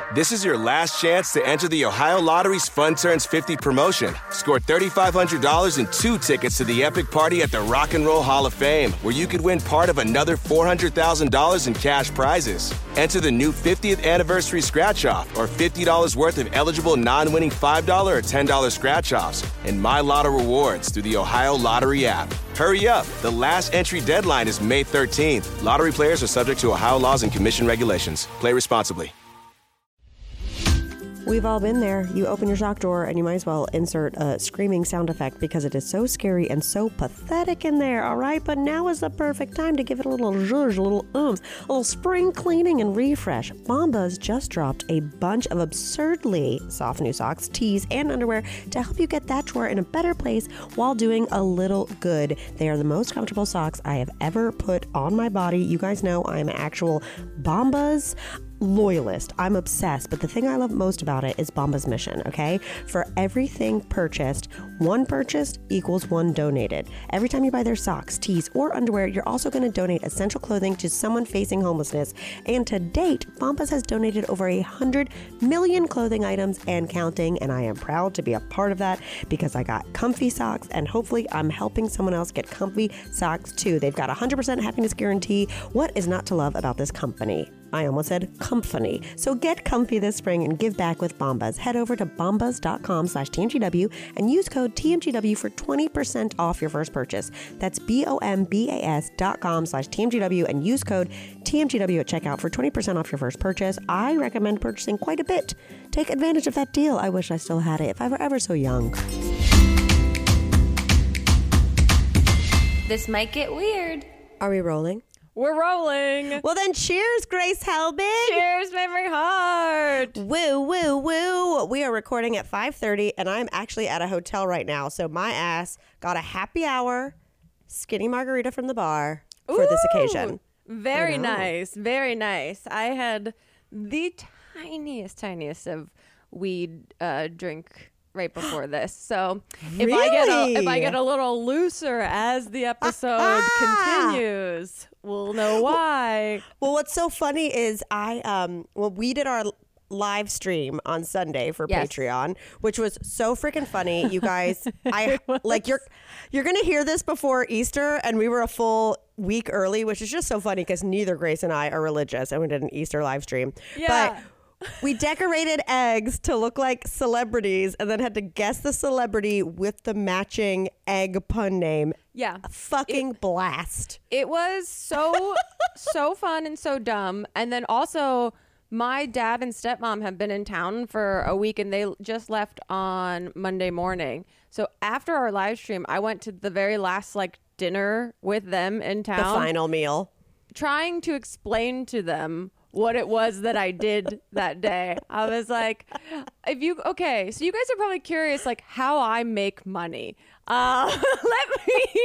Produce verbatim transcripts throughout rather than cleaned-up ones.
This is your last chance to enter the Ohio Lottery's Fun Turns fifty promotion. Score three thousand five hundred dollars and two tickets to the epic party at the Rock and Roll Hall of Fame, where you could win part of another four hundred thousand dollars in cash prizes. Enter the new fiftieth anniversary scratch-off or fifty dollars worth of eligible non-winning five dollars or ten dollars scratch-offs and My Lotto rewards through the Ohio Lottery app. Hurry up. The last entry deadline is May thirteenth. Lottery players are subject to Ohio laws and commission regulations. Play responsibly. We've all been there. You open your sock drawer and you might as well insert a screaming sound effect because it is so scary and so pathetic in there, all right? But now is the perfect time to give it a little zhuzh, a little oomph, a little spring cleaning and refresh. Bombas just dropped a bunch of absurdly soft new socks, tees, and underwear to help you get that drawer in a better place while doing a little good. They are the most comfortable socks I have ever put on my body. You guys know I'm an actual Bombas loyalist. I'm obsessed, but the thing I love most about it is Bombas' mission, okay? For everything purchased, one purchased equals one donated. Every time you buy their socks, tees, or underwear, you're also going to donate essential clothing to someone facing homelessness. And to date, Bombas has donated over a hundred million clothing items and counting, and I am proud to be a part of that because I got comfy socks, and hopefully I'm helping someone else get comfy socks too. They've got a one hundred percent happiness guarantee. What is not to love about this company? I almost said company. So get comfy this spring and give back with Bombas. Head over to bombas.com slash TMGW and use code T M G W for twenty percent off your first purchase. That's B-O-M-B-A-S dot com slash TMGW and use code T M G W at checkout for twenty percent off your first purchase. I recommend purchasing quite a bit. Take advantage of that deal. I wish I still had it if I were ever so young. This might get weird. Are we rolling? We're rolling. Well then, cheers, Grace Helbig. Cheers, Memory Heart. Woo, woo, woo. We are recording at five thirty, and I'm actually at a hotel right now. So my ass got a happy hour skinny margarita from the bar for Ooh, this occasion. Very nice. Very nice. I had the tiniest, tiniest of weed uh, drink right before this. So if really? I get a, if I get a little looser as the episode continues, we'll know why. Well, what's so funny is I um well we did our live stream on Sunday for Yes. Patreon, which was so freaking funny. You guys, I like you're you're gonna hear this before Easter, and we were a full week early, which is just so funny because neither Grace and I are religious, and we did an Easter live stream. Yeah. But we decorated eggs to look like celebrities and then had to guess the celebrity with the matching egg pun name. Yeah. A fucking It- blast. It was so, so fun and so dumb. And then also, my dad and stepmom have been in town for a week and they just left on Monday morning. So after our live stream, I went to the very last like dinner with them in town. The final meal. Trying to explain to them what it was that I did that day. I was like, if you, okay, so you guys are probably curious, like how I make money. Uh, let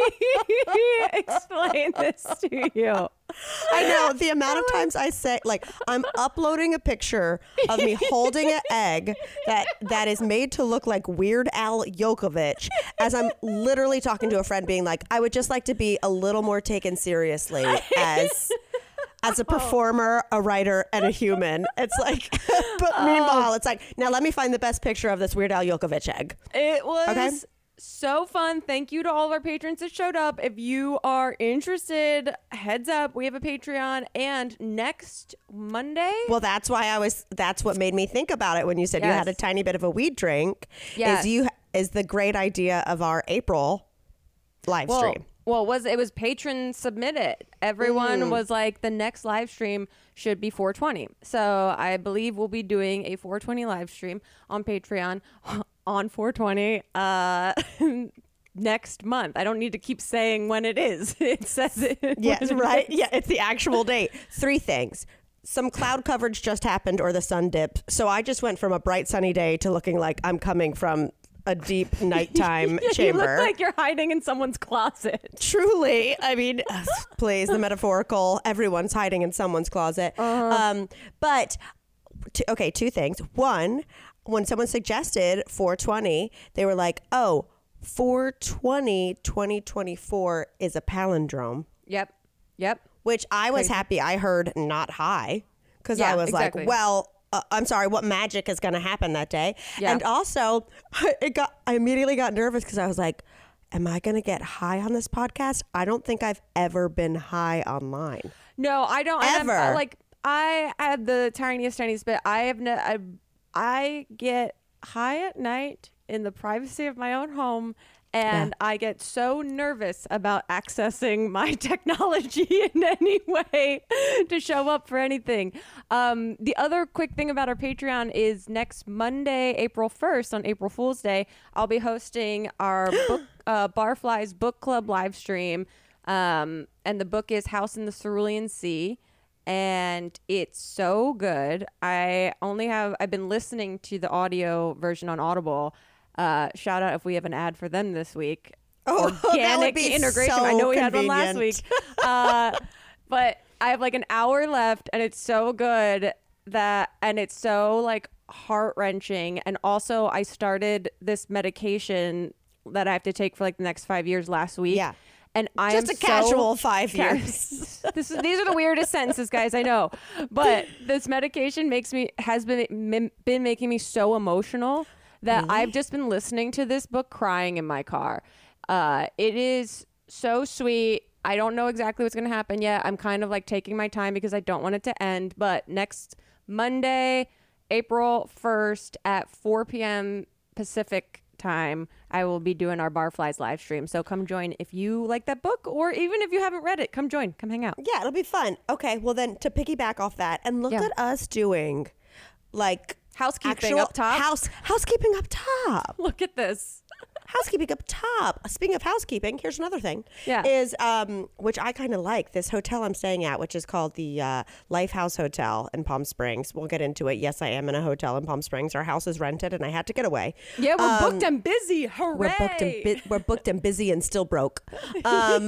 me explain this to you. I know the amount of times I say, like, I'm uploading a picture of me holding an egg that that is made to look like Weird Al Yankovic, as I'm literally talking to a friend being like, I would just like to be a little more taken seriously as as a performer, a writer, and a human. It's like, but meanwhile, it's like, now let me find the best picture of this Weird Al Yankovic egg. It was Okay. so fun. Thank you to all of our patrons that showed up. If you are interested, heads up, we have a Patreon. And next Monday, Well, that's why I was, that's what made me think about it when you said you Yes. had a tiny bit of a weed drink. Yes. Is you, is the great idea of our April live well, stream. well, it was it was patron submitted. Everyone Mm. was like, the next live stream should be four twenty. So I believe we'll be doing a four twenty live stream on Patreon on four twenty uh, next month. I don't need to keep saying when it is. It says it. Yes, when it right? is. Yeah, it's the actual date. Three things. Some cloud coverage just happened or the sun dipped. So I just went from a bright sunny day to looking like I'm coming from a deep nighttime Yeah, chamber. You look like you're hiding in someone's closet. Truly. I mean, please, the metaphorical, everyone's hiding in someone's closet. Uh-huh. Um, but, t- okay, two things. One, when someone suggested four twenty, they were like, oh, four twenty twenty twenty-four is a palindrome. Yep. Yep. Which I was Crazy. happy I heard not high, because Yeah, I was exactly. like, well, uh, I'm sorry, what magic is going to happen that day. Yeah. And also, it got. I immediately got nervous because I was like, am I going to get high on this podcast? I don't think I've ever been high online. No, I don't. and I'm, Ever. uh, like, I had the tiniest, tiniest bit. I have no, I, I get high at night in the privacy of my own home. And yeah. I get so nervous about accessing my technology in any way to show up for anything. Um, the other quick thing about our Patreon is next Monday, April first, on April Fool's Day, I'll be hosting our book, uh, Barflies Book Club live stream. Um, and the book is House in the Cerulean Sea. And it's so good. I only have, I've been listening to the audio version on Audible. Uh, shout out if we have an ad for them this week. Oh, organic integration. So I know we convenient. had one last week. Uh, but I have like an hour left, and it's so good that, and it's so like heart wrenching. And also, I started this medication that I have to take for like the next five years last week. Yeah. And I Just am a casual so, five Yeah. years. This is, these are the weirdest sentences, guys. I know, but this medication makes me has been been making me so emotional that Really? I've just been listening to this book crying in my car. Uh, it is so sweet. I don't know exactly what's going to happen yet. I'm kind of like taking my time because I don't want it to end. But next Monday, April first at four p.m. Pacific time, I will be doing our Barflies live stream. So come join if you like that book, or even if you haven't read it, come join, come hang out. Yeah, it'll be fun. Okay, well then to piggyback off that, and look Yeah. at us doing like Housekeeping actual up top. House housekeeping up top. Look at this. Housekeeping up top. Speaking of housekeeping, here's another thing. Yeah. Is um which I kind of like, this hotel I'm staying at, which is called the uh, Lifehouse Hotel in Palm Springs. We'll get into it. Yes, I am in a hotel in Palm Springs. Our house is rented, and I had to get away. Yeah, we're Um, booked and busy. Hooray! We're booked and bu- we're booked and busy and still broke. Um,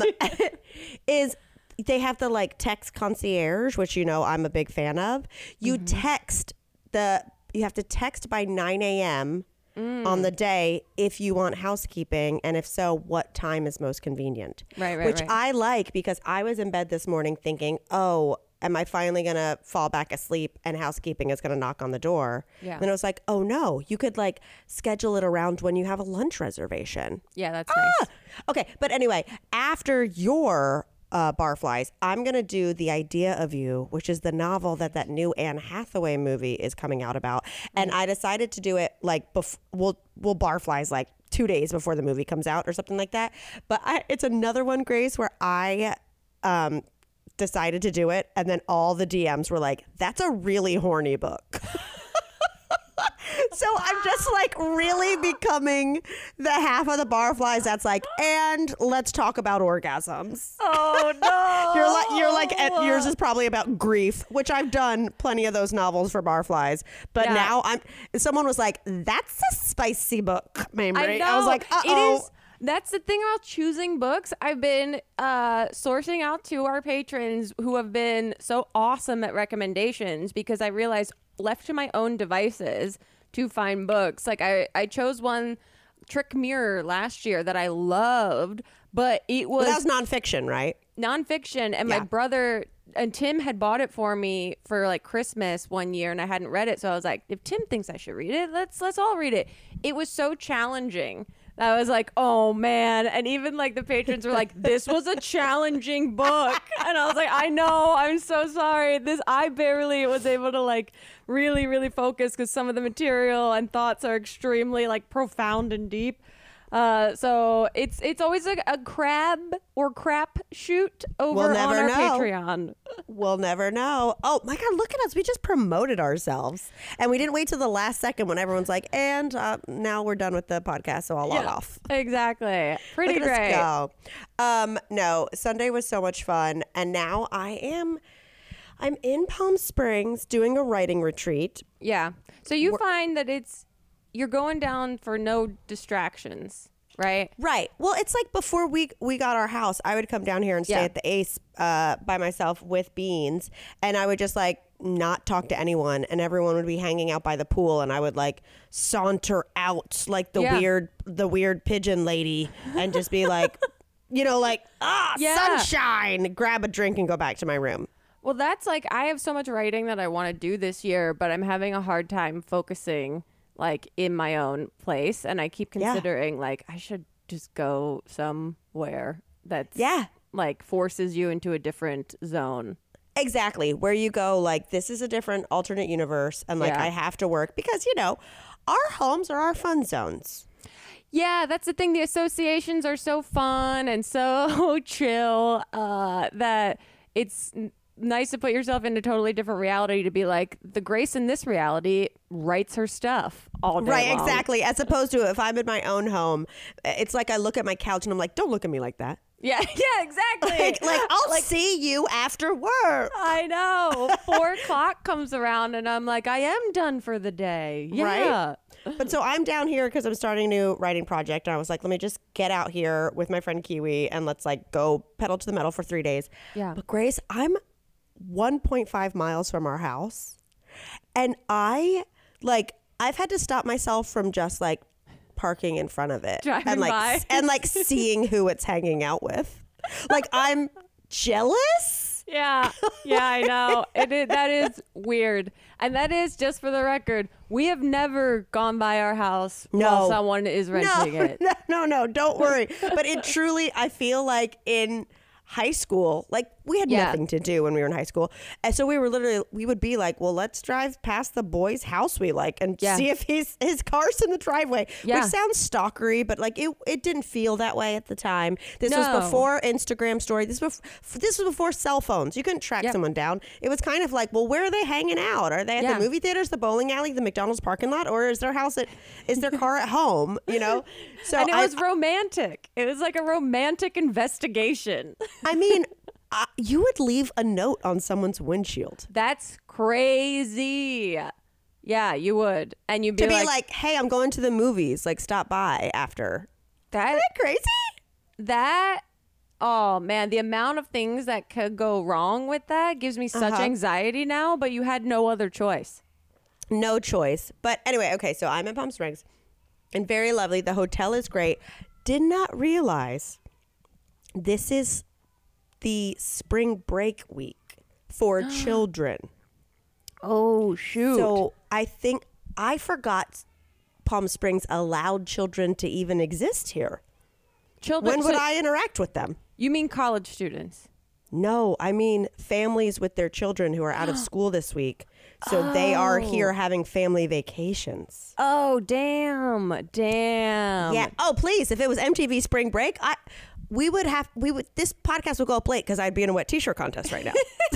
is they have the like text concierge, which you know I'm a big fan of. You Mm-hmm. text the you have to text by nine a.m. Mm. on the day if you want housekeeping, and if so, what time is most convenient. Right, right, Which right. I like, because I was in bed this morning thinking, oh, am I finally going to fall back asleep and housekeeping is going to knock on the door? Yeah. Then I was like, oh no, you could like schedule it around when you have a lunch reservation. Yeah, that's nice. Okay, but anyway, after your uh, Barflies, I'm going to do The Idea of You, which is the novel that that new Anne Hathaway movie is coming out about. And I decided to do it like, bef- we'll, we'll Barflies like two days before the movie comes out or something like that. But I, it's another one, Grace, where I um, decided to do it. And then all the D Ms were like, that's a really horny book. So I'm just like really becoming the half of the Barflies that's like, and let's talk about orgasms. Oh no! You're like, you're like, at, yours is probably about grief, which I've done plenty of those novels for Barflies. But Yeah. now I'm, someone was like, that's a spicy book, Mamrie. I know. I was like, uh It oh. is. That's the thing about choosing books. I've been uh, sourcing out to our patrons who have been so awesome at recommendations, because I realized, left to my own devices to find books, like I, I chose one, Trick Mirror, last year that I loved, but it was, Well, that was nonfiction, right? nonfiction, and Yeah. my brother and Tim had bought it for me for like Christmas one year, and I hadn't read it, so I was like, if Tim thinks I should read it, let's let's all read it. It was so challenging. I was like, oh man. And even like the patrons were like, this was a challenging book. And I was like, I know, I'm so sorry. This, I barely was able to like really, really focus, because some of the material and thoughts are extremely like profound and deep. Uh, so it's it's always a, a crab or crap shoot over We'll never on our know. Patreon. We'll never know. Oh my God, look at us. We just promoted ourselves. And we didn't wait till the last second when everyone's like, and uh, now we're done with the podcast, so I'll log Yeah, off. exactly. Pretty Look at great. us go. Um, no, Sunday was so much fun. And now I am, I'm in Palm Springs doing a writing retreat. Yeah. So you find that it's, you're going down for no distractions, right? Right. Well, it's like before we we got our house, I would come down here and stay Yeah. at the Ace uh, by myself with Beans, and I would just like not talk to anyone, and everyone would be hanging out by the pool, and I would like saunter out like the Yeah. weird the weird pigeon lady, and just be like, you know, like ah Yeah. sunshine, grab a drink and go back to my room. Well, that's like, I have so much writing that I want to do this year, but I'm having a hard time focusing like in my own place. And I keep considering yeah. like I should just go somewhere that's yeah. like forces you into a different zone. Exactly. Where you go like, this is a different alternate universe. And like, yeah. I have to work because, you know, our homes are our fun zones. Yeah, that's the thing. The associations are so fun and so chill uh, that it's n- nice to put yourself into a totally different reality to be like, the Grace in this reality writes her stuff all day Right, long. exactly. As opposed to if I'm in my own home, it's like I look at my couch and I'm like, don't look at me like that. Yeah, yeah, exactly. Like, like I'll like, see you after work. I know. Four o'clock comes around and I'm like, I am done for the day. Yeah. Right? But so I'm down here because I'm starting a new writing project. And I was like, let me just get out here with my friend Kiwi and let's like go pedal to the metal for three days. Yeah. But Grace, I'm one point five miles from our house. And I like, I've had to stop myself from just like parking in front of it. Driving and like by. and like seeing who it's hanging out with. Like I'm jealous. Yeah, yeah, I know. It is, that is weird. And that is, just for the record, we have never gone by our house No. while someone is renting no, it. No, no, no, don't worry. But it truly, I feel like in high school, like we had Yeah. nothing to do when we were in high school. And so we were literally, we would be like, well, let's drive past the boy's house we like and Yeah. see if he's, his car's in the driveway, Yeah. which sounds stalkery, but like it, it didn't feel that way at the time. This No. was before Instagram story. This was, bef- this was before cell phones. You couldn't track Yep. someone down. It was kind of like, well, where are they hanging out? Are they at Yeah. the movie theaters, the bowling alley, the McDonald's parking lot, or is their house at, is their car at home? You know? So And it I, was romantic. It was like a romantic investigation. I mean, uh, you would leave a note on someone's windshield That's crazy. Yeah, you would. And you'd be, to be like, like, hey, I'm going to the movies. Like, stop by after. that, Isn't that crazy? that, oh man, the amount of things that could go wrong with that gives me such Uh-huh. anxiety now, but you had no other choice. No choice. But anyway, okay, so I'm in Palm Springs and very lovely. The hotel is great. Did not realize this is the spring break week for children. Oh, shoot. So I think I forgot Palm Springs allowed children to even exist here. Children, When would so I interact with them? You mean college students? No, I mean families with their children who are out of school this week. So they are here having family vacations. Oh, damn. Damn. Yeah. Oh, please. If it was M T V Spring Break, I we would have we would this podcast would go up late because I'd be in a wet t-shirt contest right now.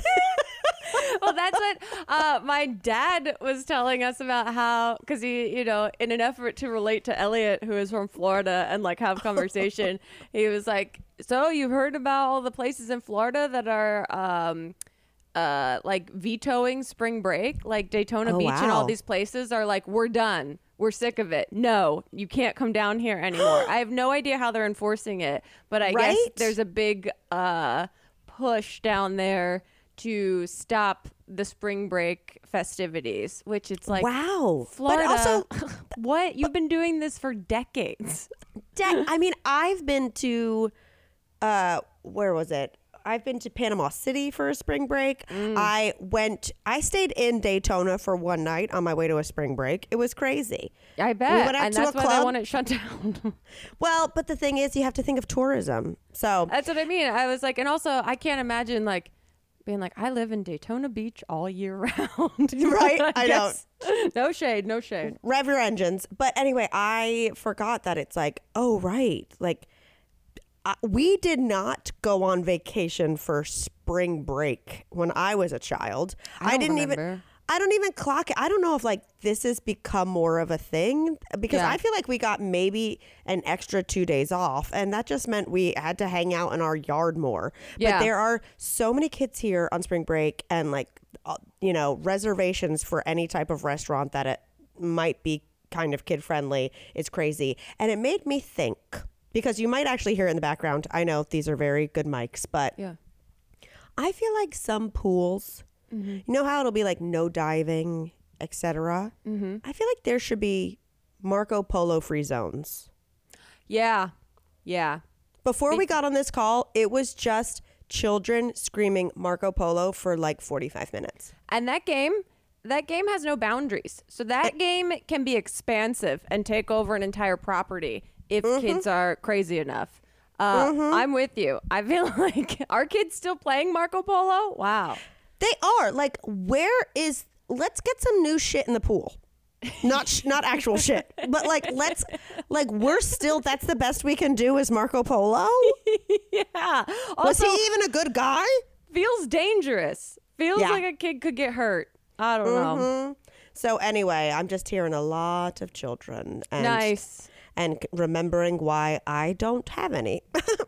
Well, that's what uh, my dad was telling us about how, because he, you know, in an effort to relate to Elliot, who is from Florida, and like have conversation, he was like, so you've heard about all the places in Florida that are um, uh, like vetoing spring break, like Daytona Oh, Beach and all wow. these places are like, we're done. We're sick of it. No, you can't come down here anymore. I have no idea how they're enforcing it, but I guess Right? there's a big uh, push down there to stop the spring break festivities, which it's like, Wow. Florida, But also, what? You've been doing this for decades. de- I mean, I've been to, uh, where was it? I've been to Panama City for a spring break. Mm. I went, I stayed in Daytona for one night on my way to a spring break. It was crazy. I bet. went out and to a that's why they club. want it shut down. Well, but the thing is, you have to think of tourism. So, That's what I mean. I was like, and also, I can't imagine like being like, I live in Daytona Beach all year round. Right? I guess- No shade, no shade. rev your engines. But anyway, I forgot that it's like, oh, right. Like, uh, we did not go on vacation for spring break when I was a child. I don't didn't even. remember. I don't even clock it. I don't know if like this has become more of a thing because Yeah. I feel like we got maybe an extra two days off, and that just meant we had to hang out in our yard more. Yeah. But there are so many kids here on spring break, and like uh, you know, reservations for any type of restaurant that it might be kind of kid friendly is crazy, and it made me think. Because you might actually hear it in the background. I know these are very good mics, but Yeah. I feel like some pools, Mm-hmm. you know how it'll be like no diving, et cetera. Mm-hmm. I feel like there should be Marco Polo free zones. Yeah. Yeah. Before we got on this call, it was just children screaming Marco Polo for like forty-five minutes. And that game, that game has no boundaries. So that game can be expansive and take over an entire property if mm-hmm. kids are crazy enough. Uh, mm-hmm. I'm with you. I feel like, are kids still playing Marco Polo? Wow. They are. Like, where is, let's get some new shit in the pool. Not sh- not actual shit, but like let's like we're still that's the best we can do is Marco Polo. Yeah. Also, was he even a good guy? Feels dangerous. Feels yeah. like a kid could get hurt. I don't mm-hmm. know. So anyway, I'm just hearing a lot of children. And, nice. And remembering why I don't have any.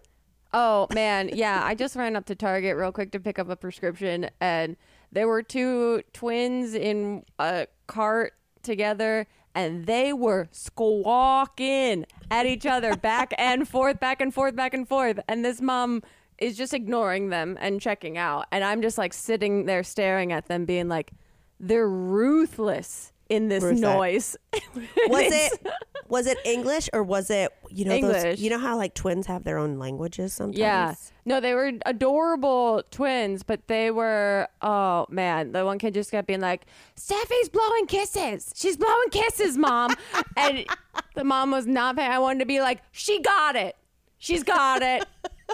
Oh man, yeah. I just ran up to Target real quick to pick up a prescription, and there were two twins in a cart together, and they were squawking at each other back and forth, back and forth, back and forth. And this mom is just ignoring them and checking out. And I'm just like sitting there staring at them being like, they're ruthless in this Ruthless. noise. Was it was it English or was it, you know, English. Those, you know how like twins have their own languages sometimes? Yeah. No, they were adorable twins, but they were, oh man, the one kid just kept being like, Steffi's blowing kisses. She's blowing kisses, Mom. And the mom was not paying. I wanted to be like, she got it. She's got it.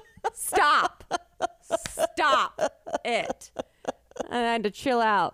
Stop. Stop it. And I had to chill out.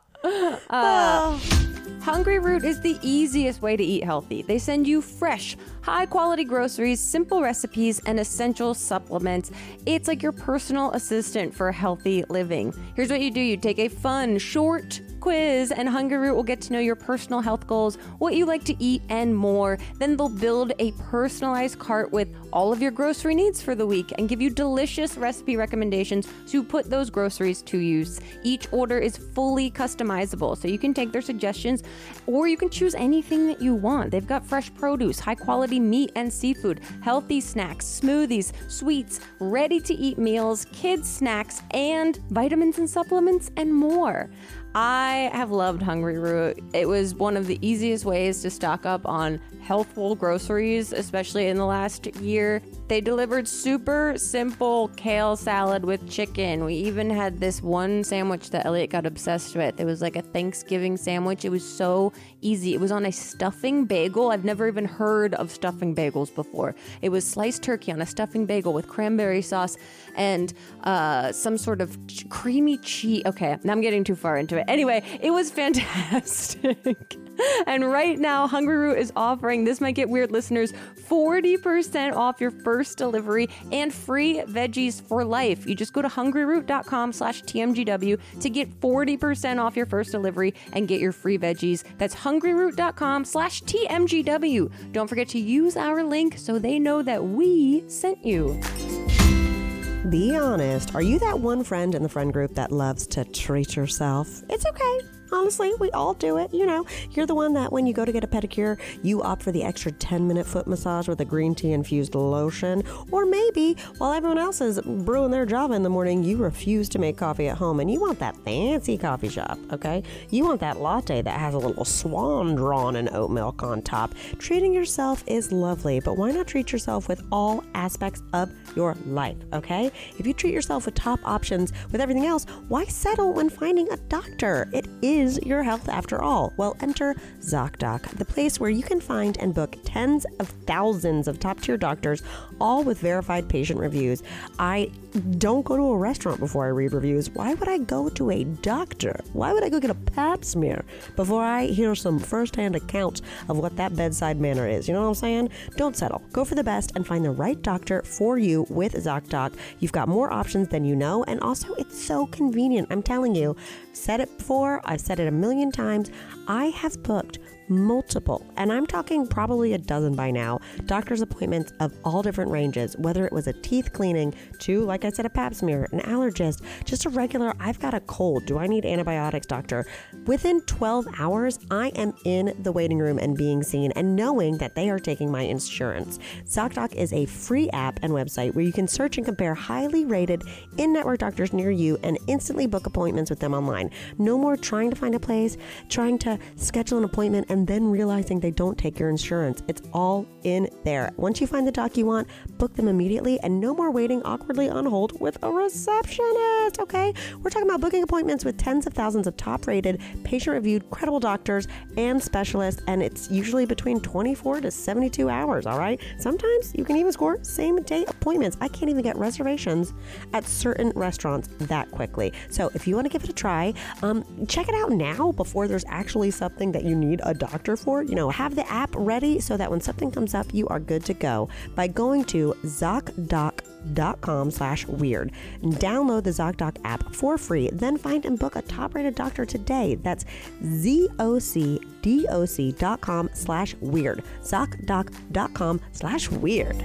Uh, Hungryroot is the easiest way to eat healthy. They send you fresh, high-quality groceries, simple recipes, and essential supplements. It's like your personal assistant for healthy living. Here's what you do. You take a fun, short quiz, and Hungryroot will get to know your personal health goals, what you like to eat, and more. Then they'll build a personalized cart with all of your grocery needs for the week and give you delicious recipe recommendations to put those groceries to use. Each order is fully customizable, so you can take their suggestions or you can choose anything that you want. They've got fresh produce, high quality meat and seafood, healthy snacks, smoothies, sweets, ready to eat meals, kids snacks, and vitamins and supplements and more. I have loved Hungryroot. It was one of the easiest ways to stock up on healthful groceries, especially in the last year. They delivered super simple kale salad with chicken. We even had this one sandwich that Elliot got obsessed with. It was like a Thanksgiving sandwich. It was so easy. It was on a stuffing bagel. I've never even heard of stuffing bagels before. It was sliced turkey on a stuffing bagel with cranberry sauce and uh, some sort of ch- creamy cheese. Okay, now I'm getting too far into it. Anyway, it was fantastic. And right now, Hungryroot is offering, this might get weird, listeners, forty percent off your first delivery and free veggies for life. You just go to hungryroot.com slash TMGW to get forty percent off your first delivery and get your free veggies. That's hungryroot.com slash TMGW. Don't forget to use our link so they know that we sent you. Be honest. Are you that one friend in the friend group that loves to treat yourself? It's okay. Honestly, we all do it. You know, you're the one that when you go to get a pedicure, you opt for the extra ten minute foot massage with a green tea infused lotion. Or maybe while everyone else is brewing their Java in the morning, you refuse to make coffee at home and you want that fancy coffee shop, okay? You want that latte that has a little swan drawn and oat milk on top. Treating yourself is lovely, but why not treat yourself with all aspects of your life, okay? If you treat yourself with top options with everything else, why settle when finding a doctor? It is your health after all. Well, enter ZocDoc, the place where you can find and book tens of thousands of top-tier doctors, all with verified patient reviews. I don't go to a restaurant before I read reviews. Why would I go to a doctor? Why would I go get a pap smear before I hear some first-hand accounts of what that bedside manner is? You know what I'm saying? Don't settle. Go for the best and find the right doctor for you with ZocDoc. You've got more options than you know, and also it's so convenient. I'm telling you, said it before, I've said it a million times. I have booked multiple, and I'm talking probably a dozen by now, doctor's appointments of all different ranges, whether it was a teeth cleaning to, like I said, a pap smear, an allergist, just a regular, I've got a cold, do I need antibiotics, doctor? Within twelve hours, I am in the waiting room and being seen and knowing that they are taking my insurance. ZocDoc is a free app and website where you can search and compare highly rated in-network doctors near you and instantly book appointments with them online. No more trying to find a place, trying to schedule an appointment, and then realizing they don't take your insurance. It's all in there. Once you find the doc you want, book them immediately and no more waiting awkwardly on hold with a receptionist, okay? We're talking about booking appointments with tens of thousands of top-rated, patient-reviewed, credible doctors and specialists, and it's usually between twenty-four to seventy-two hours, all right? Sometimes you can even score same-day appointments. I can't even get reservations at certain restaurants that quickly. So if you want to give it a try, um, check it out now before there's actually something that you need a doctor for. You know, have the app ready so that when something comes up, you are good to go by going to ZocDoc.com slash weird and download the ZocDoc app for free. Then find and book a top-rated doctor today. That's Z-O-C-D-O-C.com slash weird. ZocDoc.com slash weird.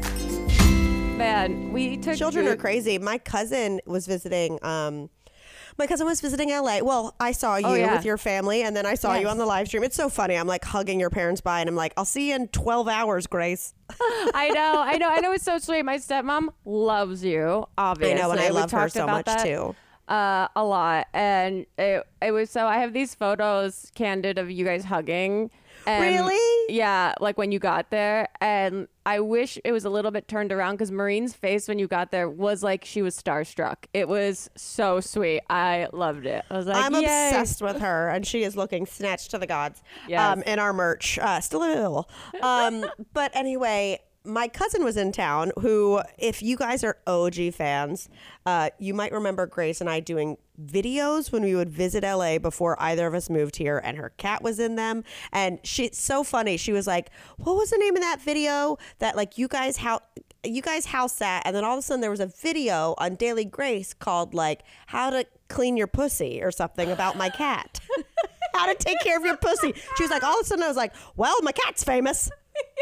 Man, we took Children Drew- are crazy. My cousin was visiting. Um, my cousin was visiting L A. Well, I saw you Oh, yeah. with your family, and then I saw you Yes. on the live stream. It's so funny. I'm like hugging your parents by, and I'm like, I'll see you in twelve hours, Grace. I know, I know, I know. It's so sweet. My stepmom loves you, obviously. I know, and I We love her talked so about much that, too. Uh, a lot, and it it was so. I have these photos, candid, of you guys hugging. And Really? Yeah, like when you got there, and I wish it was a little bit turned around because Maureen's face when you got there was like she was starstruck. It was so sweet. I loved it. I was like, I'm Yay. obsessed with her, and she is looking snatched to the gods. Yes. Um, in our merch, uh, still available. Um, but anyway, my cousin was in town. Who, if you guys are O G fans, uh, you might remember Grace and I doing videos when we would visit L A before either of us moved here, and her cat was in them. And she's so funny. She was like, "What was the name of that video that like you guys how?" You guys house sat, and then all of a sudden there was a video on Daily Grace called like how to clean your pussy or something about my cat. How to take care of your pussy. She was like, all of a sudden I was like, well, my cat's famous.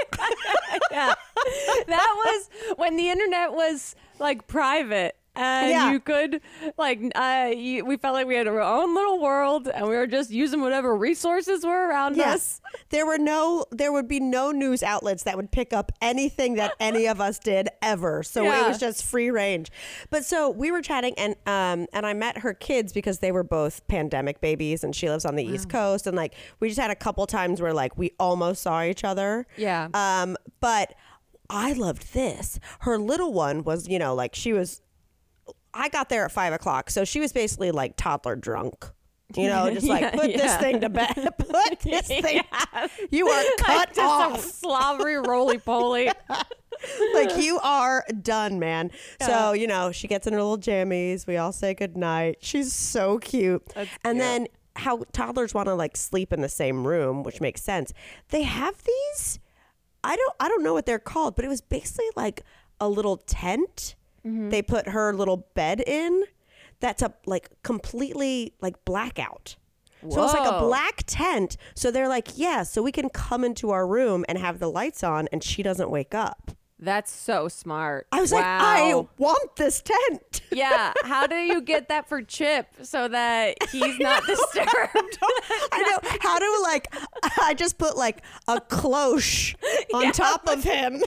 Yeah, that was when the internet was like private. And Yeah. you could, like, uh, you, we felt like we had our own little world, and we were just using whatever resources were around us. Yes. There were no, there would be no news outlets that would pick up anything that any of us did ever. So Yeah. it was just free range. But so we were chatting, and um, and I met her kids because they were both pandemic babies, and she lives on the East Coast, and like we just had a couple times where like we almost saw each other. Yeah. Um, but I loved this. Her little one was, you know, like she was. I got there at five o'clock, so she was basically like toddler drunk. You know, just like Yeah, put this yeah. thing to bed. Put this thing. You are cut Just off. a slobbery roly poly. Like you are done, man. Yeah. So you know, she gets in her little jammies. We all say goodnight. She's so cute. That's and cute. then how toddlers want to like sleep in the same room, which makes sense. They have these. I don't. I don't know what they're called, but it was basically like a little tent. Mm-hmm. They put her little bed in. That's a like completely like blackout. So it's like a Whoa. black tent. So they're like, yeah, so we can come into our room and have the lights on and she doesn't wake up. That's so smart. I was wow. like, I want this tent. Yeah. How do you get that for Chip so that he's not disturbed? I know. How do like, I just put like a cloche on Yeah. top of him.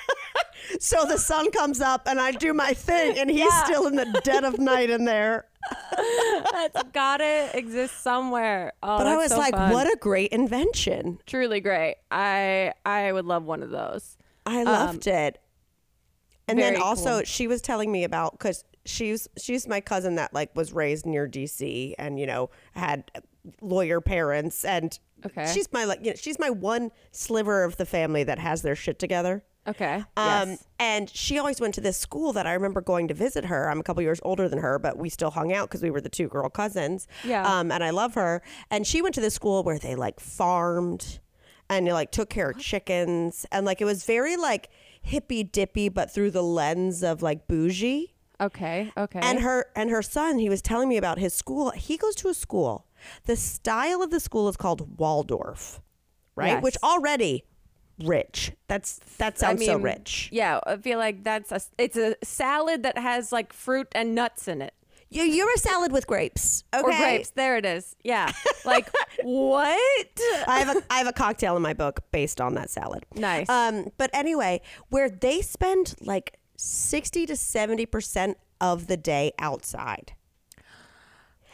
So the sun comes up and I do my thing and he's Yeah. still in the dead of night in there. That's gotta exist somewhere. Oh, But I that's was so like, fun. what a great invention. Truly great. I I would love one of those. I loved it. And then very also cool. she was telling me about, because she's she's my cousin that like was raised near D C and, you know, had lawyer parents, and Okay. she's my like you know, she's my one sliver of the family that has their shit together. Okay. Um, yes. And she always went to this school that I remember going to visit her. I'm a couple years older than her, but we still hung out because we were the two girl cousins. Yeah. Um, and I love her. And she went to this school where they like farmed and like took care of chickens. And like it was very like hippy dippy, but through the lens of like bougie. Okay. Okay. And her and her son, he was telling me about his school. He goes to a school. The style of the school is called Waldorf, right? Yes. Which already rich. That's that sounds I so mean, rich. Yeah, I feel like that's a it's a salad that has like fruit and nuts in it. You, you're a salad with grapes, okay? Or grapes. There it is. Yeah. Like what? I have a I have a cocktail in my book based on that salad. Nice. Um, but anyway, where they spend like sixty to seventy percent of the day outside.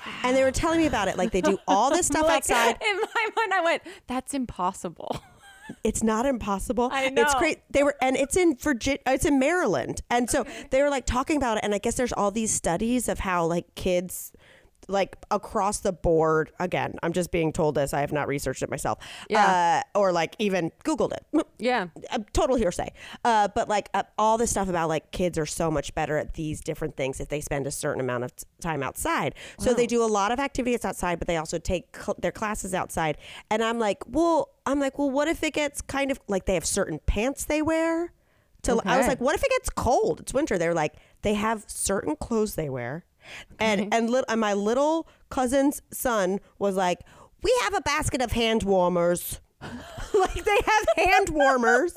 And they were telling me about it. Like, they do all this stuff Like, outside. In my mind, I went, that's impossible. It's not impossible. I know. It's great. They were, and it's in Virginia, it's in Maryland. And so they were like talking about it. And I guess there's all these studies of how like kids, like across the board, again, I'm just being told this. I have not researched it myself. Yeah. Uh, or like even Googled it. Yeah. Uh, total hearsay. Uh, but like uh, all this stuff about like kids are so much better at these different things if they spend a certain amount of t- time outside. So Wow. they do a lot of activities outside, but they also take cl- their classes outside. And I'm like, well, I'm like, well, what if it gets kind of like they have certain pants they wear? To, I was Okay. like, what if it gets cold? It's winter. They're like, they have certain clothes they wear. And and, lit- and my little cousin's son was like, we have a basket of hand warmers. Like they have hand warmers.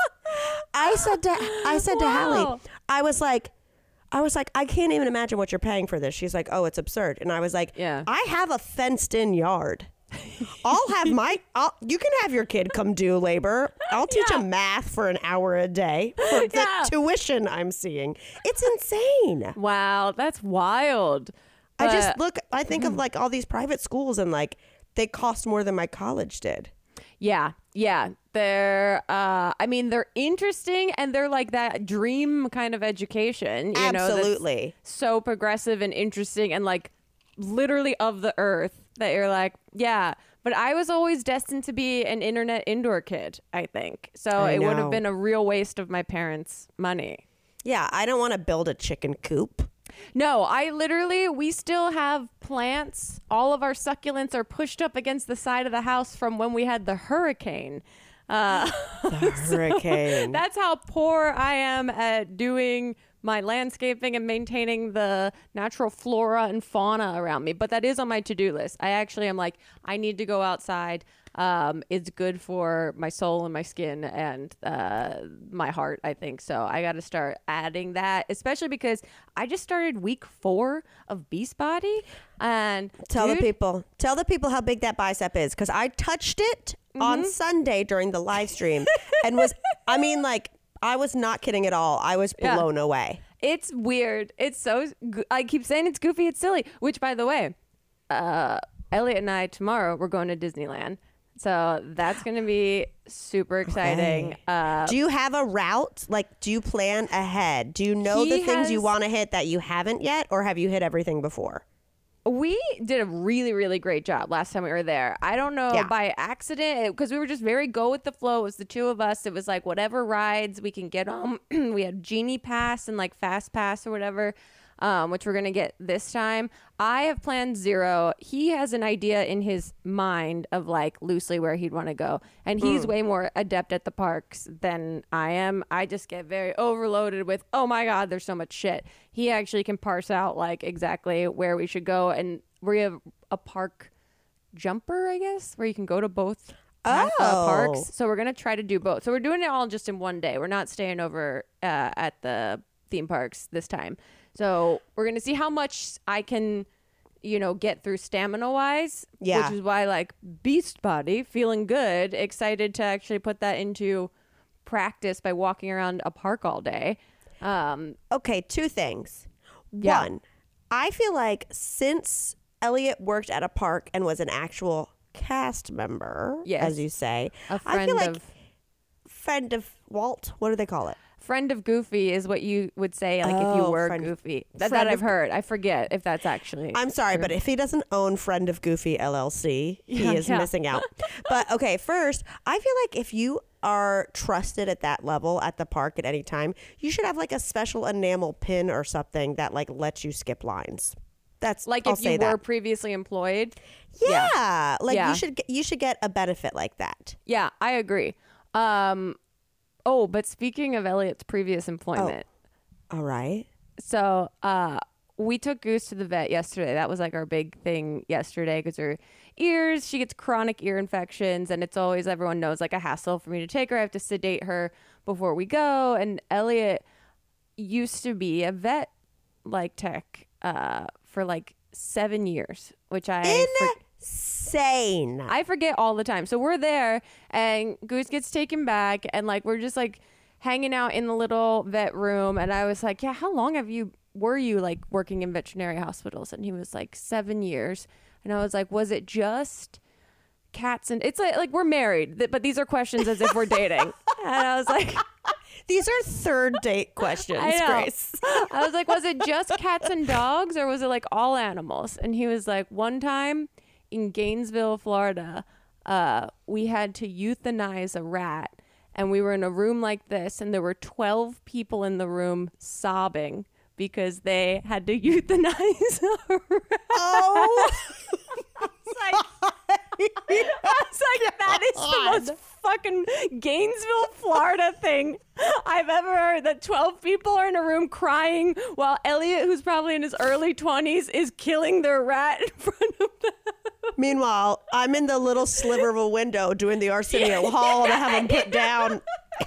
I said to I said to Hallie, Wow. I was like, I was like, I can't even imagine what you're paying for this. She's like, oh, it's absurd. And I was like, Yeah. I have a fenced in yard. I'll have my, I'll, you can have your kid come do labor. I'll teach Yeah. him math for an hour a day for the Yeah. tuition I'm seeing. It's insane. Wow. That's wild. I just But- look, I think of like all these private schools and like they cost more than my college did. Yeah, yeah. They're, uh, I mean, they're interesting and they're like that dream kind of education. You know, that's Absolutely. so progressive and interesting and like literally of the earth that you're like, yeah. But I was always destined to be an internet indoor kid, I think. So I it would know. have been a real waste of my parents' money. Yeah, I don't want to build a chicken coop. No, I literally, we still have plants. All of our succulents are pushed up against the side of the house from when we had the hurricane. Uh, The hurricane. that's how poor I am at doing my landscaping and maintaining the natural flora and fauna around me. But that is on my to-do list. I actually am like, I need to go outside. Um, it's good for my soul and my skin and uh, my heart, I think. So I got to start adding that, especially because I just started week four of Beachbody. And Tell dude, the people, tell the people how big that bicep is. Cause I touched it on Sunday during the live stream and was, I mean, like, I was not kidding at all. I was Yeah. blown away. It's weird. It's so, go- I keep saying it's goofy, it's silly, which by the way, uh, Elliot and I tomorrow, we're going to Disneyland. So that's going to be super exciting. Okay. Uh, Do you have a route? Like, do you plan ahead? Do you know He the things you has- want to hit that you haven't yet? Or have you hit everything before? we did a really, really great job last time we were there. I don't know Yeah. by accident, because we were just very go with the flow. It was the two of us. It was like whatever rides we can get on. We had Genie Pass and like Fast Pass or whatever. Um, which we're going to get this time. I have planned zero. He has an idea in his mind of like loosely where he'd want to go. And he's way more adept at the parks than I am. I just get very overloaded with, oh my God, there's so much shit. He actually can parse out like exactly where we should go. And we have a park jumper, I guess, where you can go to both pa- uh, Oh. parks. So we're going to try to do both. So we're doing it all just in one day. We're not staying over uh, at the theme parks this time. So we're going to see how much I can, you know, get through stamina wise. Yeah. Which is why like Beast Body, feeling good, excited to actually put that into practice by walking around a park all day. Um, Okay, two things. Yeah. One, I feel like since Elliot worked at a park and was an actual cast member, Yes. as you say, a I friend feel like of friend of Walt. What do they call it? friend of Goofy is what you would say like if you Oh, were friend- Goofy. That, friend that I've of- heard. I forget if that's actually. I'm sorry, but if he doesn't own Friend of Goofy L L C, he Yeah, is yeah. missing out. But okay, first, I feel like if you are trusted at that level at the park at any time, you should have like a special enamel pin or something that like lets you skip lines. That's like I'll if you say were that. previously employed. Yeah, like Yeah. you should get, you should get a benefit like that. Yeah, I agree. Um, oh, but speaking of Elliot's previous employment, All right. so uh, we took Goose to the vet yesterday. That was like our big thing yesterday because her ears, she gets chronic ear infections, and it's always, everyone knows, like a hassle for me to take her. I have to sedate her before we go. And Elliot used to be a vet like tech uh, for like seven years, which I for- Insane. I forget all the time. So we're there and Goose gets taken back and like we're just like hanging out in the little vet room, and I was like, yeah, how long have you were you like working in veterinary hospitals? And he was like, seven years. And I was like, was it just cats? And it's like, like we're married, th- but these are questions as if we're dating. And I was like, these are third date questions, I know. Grace. I was like, was it just cats and dogs, or was it like all animals? And he was like, one time in Gainesville, Florida, uh, we had to euthanize a rat, and we were in a room like this, and there were twelve people in the room sobbing because they had to euthanize a rat. Oh, I was like, I was like, that is the most fucking Gainesville, Florida thing I've ever heard. That twelve people are in a room crying while Elliot, who's probably in his early twenties, is killing their rat in front of them. Meanwhile, I'm in the little sliver of a window doing the Arsenio Yeah, Hall to have yeah, him put down.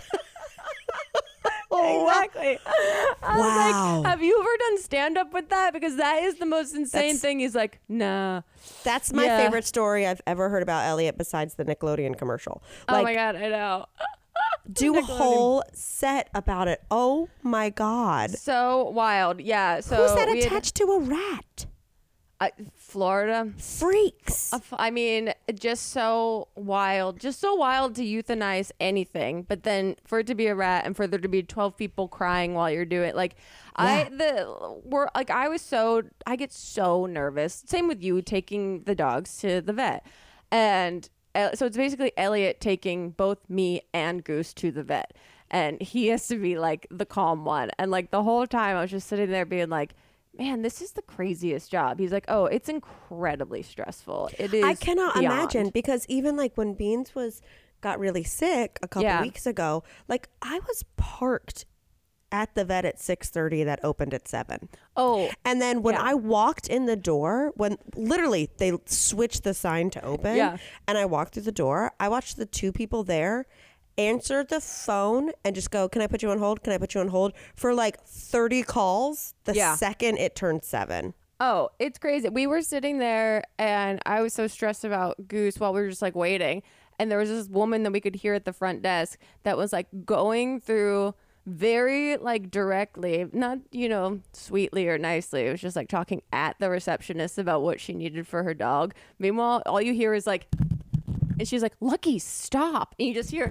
Oh, Exactly. I was Wow. like, have you ever done stand up with that? Because that is the most insane That's- thing. He's like, nah. That's my Yeah. favorite story I've ever heard about Elliot besides the Nickelodeon commercial. Like, Oh my God, I know. do a Nickelodeon. whole set about it. Oh my God. So wild. Yeah. So Who's that we had- attached to a rat? uh, Florida. Freaks. A f- I mean, just so wild, just so wild to euthanize anything, but then for it to be a rat and for there to be twelve people crying while you're doing it, like I Yeah. the we're like I was so I get so nervous. Same with you taking the dogs to the vet, and uh, so it's basically Elliot taking both me and Goose to the vet, and he has to be like the calm one, and like the whole time I was just sitting there being like, man, this is the craziest job. He's like, oh, it's incredibly stressful. It is. I cannot beyond. imagine, because even like when Beans was got really sick a couple Yeah. weeks ago, like I was parked at the vet at six thirty that opened at seven. Oh, And then when Yeah. I walked in the door, when literally they switched the sign to open, Yeah. and I walked through the door, I watched the two people there answer the phone and just go, can I put you on hold? Can I put you on hold? For like thirty calls the Yeah. second it turned seven. oh, it's crazy. We were sitting there and I was so stressed about Goose while we were just like waiting. And there was this woman that we could hear at the front desk that was like going through very like directly, not, you know, sweetly or nicely. It was just like talking at the receptionist about what she needed for her dog. Meanwhile, all you hear is like, and she's like, Lucky, stop. And you just hear,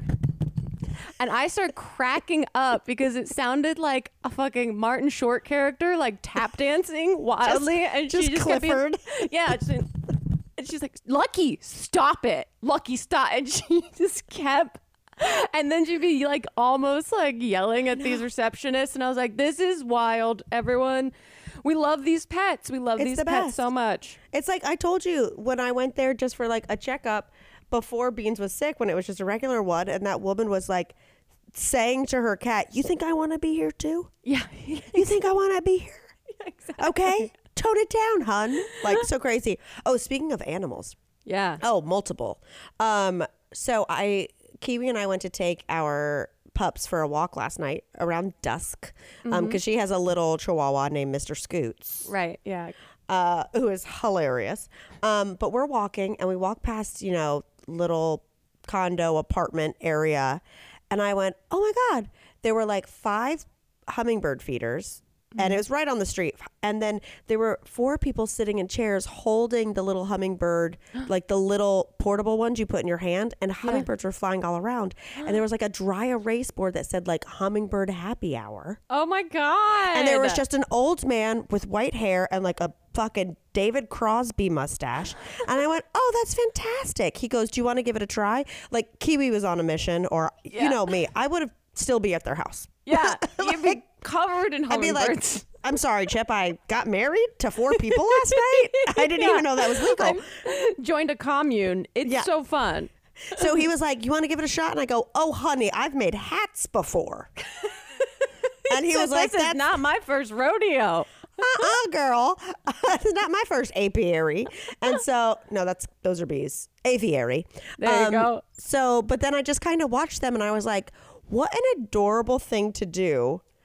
and I started cracking up because it sounded like a fucking Martin Short character, like tap dancing wildly. Just- and just she just kept being- Clifford. yeah. Just, and she's like, Lucky, stop it. Lucky, stop. And she just kept, and then she'd be like almost like yelling at these receptionists. And I was like, this is wild. Everyone, we love these pets. We love It's these the pets best. so much. It's like I told you when I went there just for like a checkup before Beans was sick, when it was just a regular one, and that woman was like saying to her cat, you think I want to be here too? Yeah. You think I want to be here? Exactly. Okay, tone it down, hun. Like, so crazy. Oh, speaking of animals. Yeah. Oh, multiple. Um, so I, Kiwi and I went to take our pups for a walk last night around dusk, um, because she has a little Chihuahua named Mister Scoots. Right. Yeah. Uh, who is hilarious. Um, but we're walking and we walk past, you know, little condo apartment area. And I went, oh my God, there were like five hummingbird feeders. And it was right on the street. And then there were four people sitting in chairs holding the little hummingbird, like the little portable ones you put in your hand. And hummingbirds were flying all around. And there was like a dry erase board that said like hummingbird happy hour. Oh my God. And there was just an old man with white hair and like a fucking David Crosby mustache. And I went, oh, that's fantastic. He goes, do you want to give it a try? Like Kiwi was on a mission, or Yeah. you know me, I would have still be at their house. Yeah. You'd be covered in I'd be like, hummingbirds. I'm sorry, Chip, I got married to four people last night. I didn't Yeah. even know that was legal. I joined a commune. It's Yeah. so fun. So he was like, you want to give it a shot? And I go, oh, honey, I've made hats before. And he So was like, this is that's not my first rodeo. uh-uh, girl. It's not my first apiary. And so, no, that's, those are bees. Aviary. There you go. So, but then I just kind of watched them and I was like, what an adorable thing to do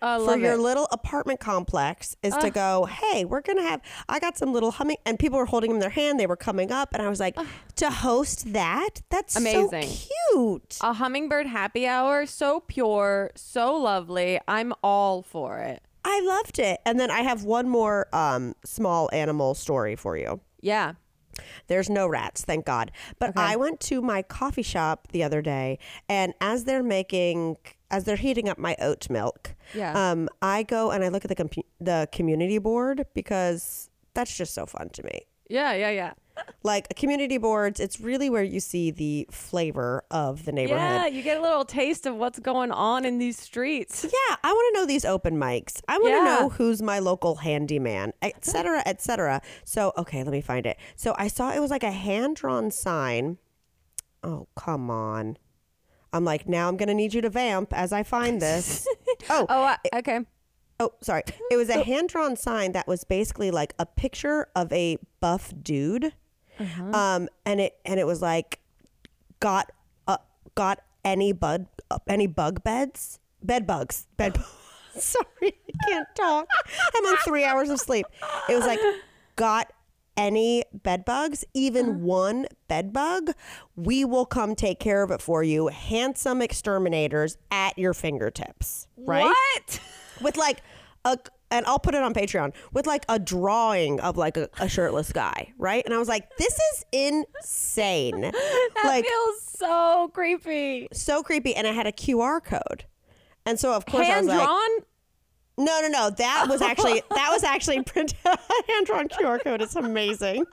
I for love your it. little apartment complex is to Ugh. go, hey, we're going to have, I got some little humming, and people were holding them in their hand. They were coming up. And I was like, to host that? That's Amazing. so cute. A hummingbird happy hour, so pure, so lovely. I'm all for it. I loved it. And then I have one more um, small animal story for you. Yeah. There's no rats, thank God. But Okay. I went to my coffee shop the other day, and as they're making, as they're heating up my oat milk, Yeah. um, I go and I look at the compu- the community board because that's just so fun to me. Yeah, yeah, yeah. Like community boards, it's really where you see the flavor of the neighborhood. Yeah, you get a little taste of what's going on in these streets. Yeah, I want to know these open mics. I want to Yeah. know who's my local handyman, et cetera, et cetera. So, okay, let me find it. So I saw it was like a hand-drawn sign. Oh, come on. I'm like, now I'm going to need you to vamp as I find this. oh, Oh, uh, okay. oh, sorry. It was a hand-drawn sign that was basically like a picture of a buff dude. Uh-huh. Um, and it and it was like, got uh, got any bud uh, any bug beds bed bugs bed. Sorry, I can't talk. I'm on three hours of sleep. It was like, got any bed bugs, even Uh-huh. one bed bug, we will come take care of it for you. Handsome exterminators at your fingertips, right? What? With like a, and I'll put it on Patreon, with like a drawing of like a, a shirtless guy, right? And I was like, this is insane. That like feels so creepy. so creepy. And I had a Q R code. And so of course Hand I was like, drawn? no, no, no. That was actually that was actually print hand drawn Q R code. It's amazing.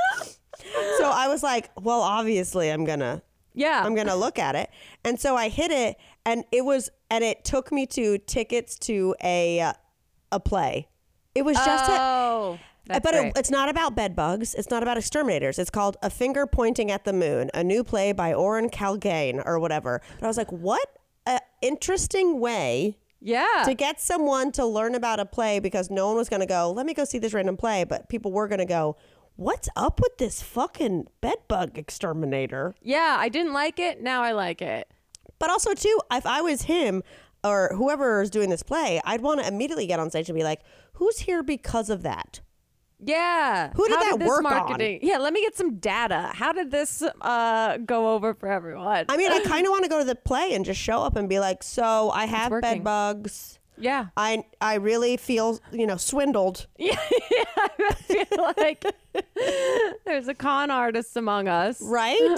So I was like, well, obviously I'm gonna Yeah. I'm gonna look at it. And so I hit it, and it was and it took me to tickets to a uh, a play. It was just a, oh, that's but it, great. it's not about bed bugs. It's not about exterminators. It's called A Finger Pointing at the Moon, a new play by Oren Calgain or whatever. But I was like, what a interesting way yeah. to get someone to learn about a play, because no one was going to go, let me go see this random play. But people were going to go, what's up with this fucking bed bug exterminator? yeah, I didn't like it. Now I like it. But also, too, if I was him or whoever is doing this play, I'd want to immediately get on stage and be like, who's here because of that? Yeah. Who did How that this work on? marketing? Yeah, let me get some data. How did this uh, go over for everyone? I mean, I kind of want to go to the play and just show up and be like, so I have working. bed bugs. yeah. I I really feel, you know, swindled. Yeah, yeah, I feel like there's a con artist among us. Right?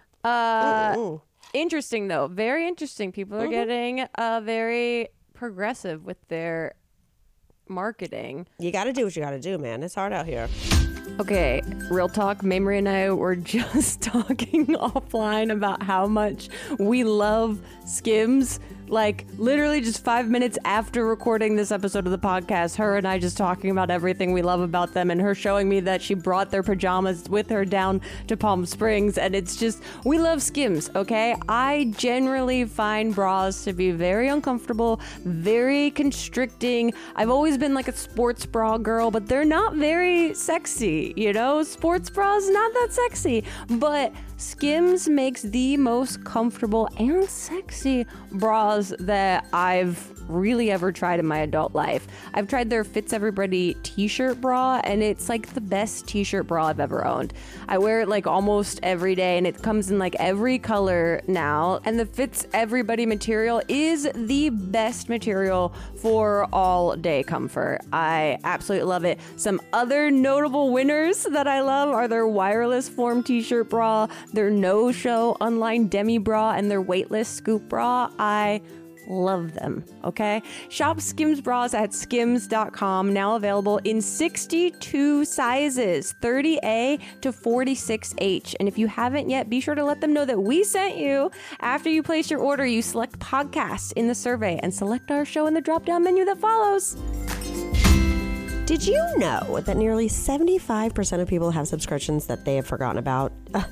Uh, Ooh. interesting, though. Very interesting. People are Mm-hmm. getting uh, very progressive with their marketing. You got to do what you got to do, man. It's hard out here. Okay, real talk. Mamrie and I were just talking offline about how much we love Skims. Like, literally just five minutes after recording this episode of the podcast, her and I just talking about everything we love about them, and her showing me that she brought their pajamas with her down to Palm Springs. And it's just, we love Skims, okay? I generally find bras to be very uncomfortable, very constricting. I've always been like a sports bra girl, but they're not very sexy, you know? Sports bras, not that sexy. But Skims makes the most comfortable and sexy bras that I've really ever tried in my adult life. I've tried their Fits Everybody t-shirt bra, and it's like the best t-shirt bra I've ever owned. I wear it like almost every day, and it comes in like every color now. And the Fits Everybody material is the best material for all day comfort. I absolutely love it. Some other notable winners that I love are their wireless form t-shirt bra, their no-show unlined demi bra, and their weightless scoop bra. I love them, okay? Shop Skims bras at skims dot com, now available in sixty-two sizes, thirty A to forty-six H. And if you haven't yet, be sure to let them know that we sent you. After you place your order, you select podcasts in the survey and select our show in the drop-down menu that follows. Did you know that nearly seventy-five percent of people have subscriptions that they have forgotten about? Uh,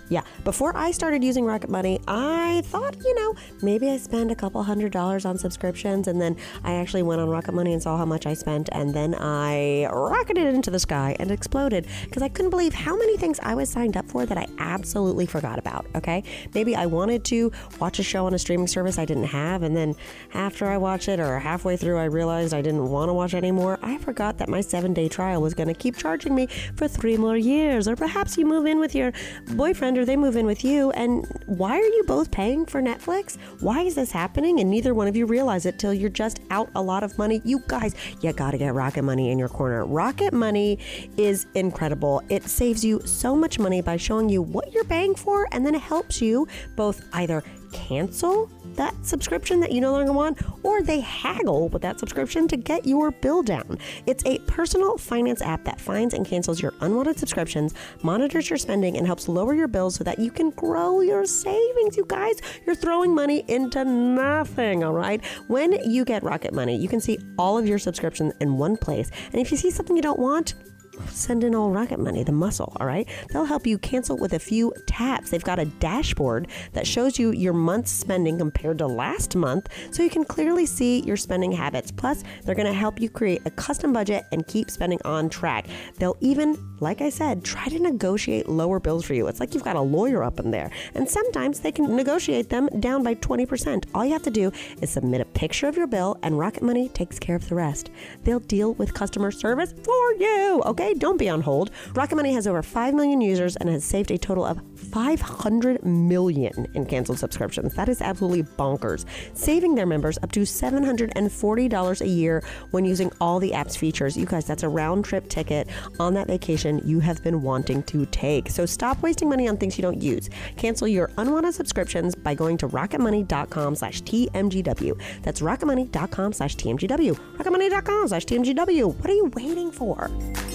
Yeah, before I started using Rocket Money, I thought, you know, maybe I spend a couple hundred dollars on subscriptions, and then I actually went on Rocket Money and saw how much I spent, and then I rocketed it into the sky and exploded because I couldn't believe how many things I was signed up for that I absolutely forgot about, okay? Maybe I wanted to watch a show on a streaming service I didn't have, and then after I watched it or halfway through I realized I didn't want to watch anymore. I forgot that my seven-day trial was going to keep charging me for three more years, or perhaps you move in with your boyfriend or they move in with you, and why are you both paying for Netflix? Why is this happening? And neither one of you realize it till you're just out a lot of money. You guys, you gotta get Rocket Money in your corner. Rocket Money is incredible. It saves you so much money by showing you what you're paying for, and then it helps you both either cancel that subscription that you no longer want, or they haggle with that subscription to get your bill down. It's a personal finance app that finds and cancels your unwanted subscriptions, monitors your spending, and helps lower your bills so that you can grow your savings. You guys, you're throwing money into nothing, all right? When you get Rocket Money, you can see all of your subscriptions in one place. And if you see something you don't want, send in all Rocket Money, the muscle, all right? They'll help you cancel with a few taps. They've got a dashboard that shows you your month's spending compared to last month, so you can clearly see your spending habits. Plus, they're going to help you create a custom budget and keep spending on track. They'll even, like I said, try to negotiate lower bills for you. It's like you've got a lawyer up in there. And sometimes they can negotiate them down by twenty percent. All you have to do is submit a picture of your bill, and Rocket Money takes care of the rest. They'll deal with customer service for you, okay? Don't be on hold. Rocket Money has over five million users and has saved a total of five hundred million in canceled subscriptions. That is absolutely bonkers, saving their members up to seven hundred forty dollars a year when using all the app's features. You guys, that's a round trip ticket on that vacation you have been wanting to take. So stop wasting money on things you don't use. Cancel your unwanted subscriptions by going to rocketmoney.com slash TMGW. That's rocketmoney.com slash TMGW. rocketmoney.com slash TMGW. What are you waiting for?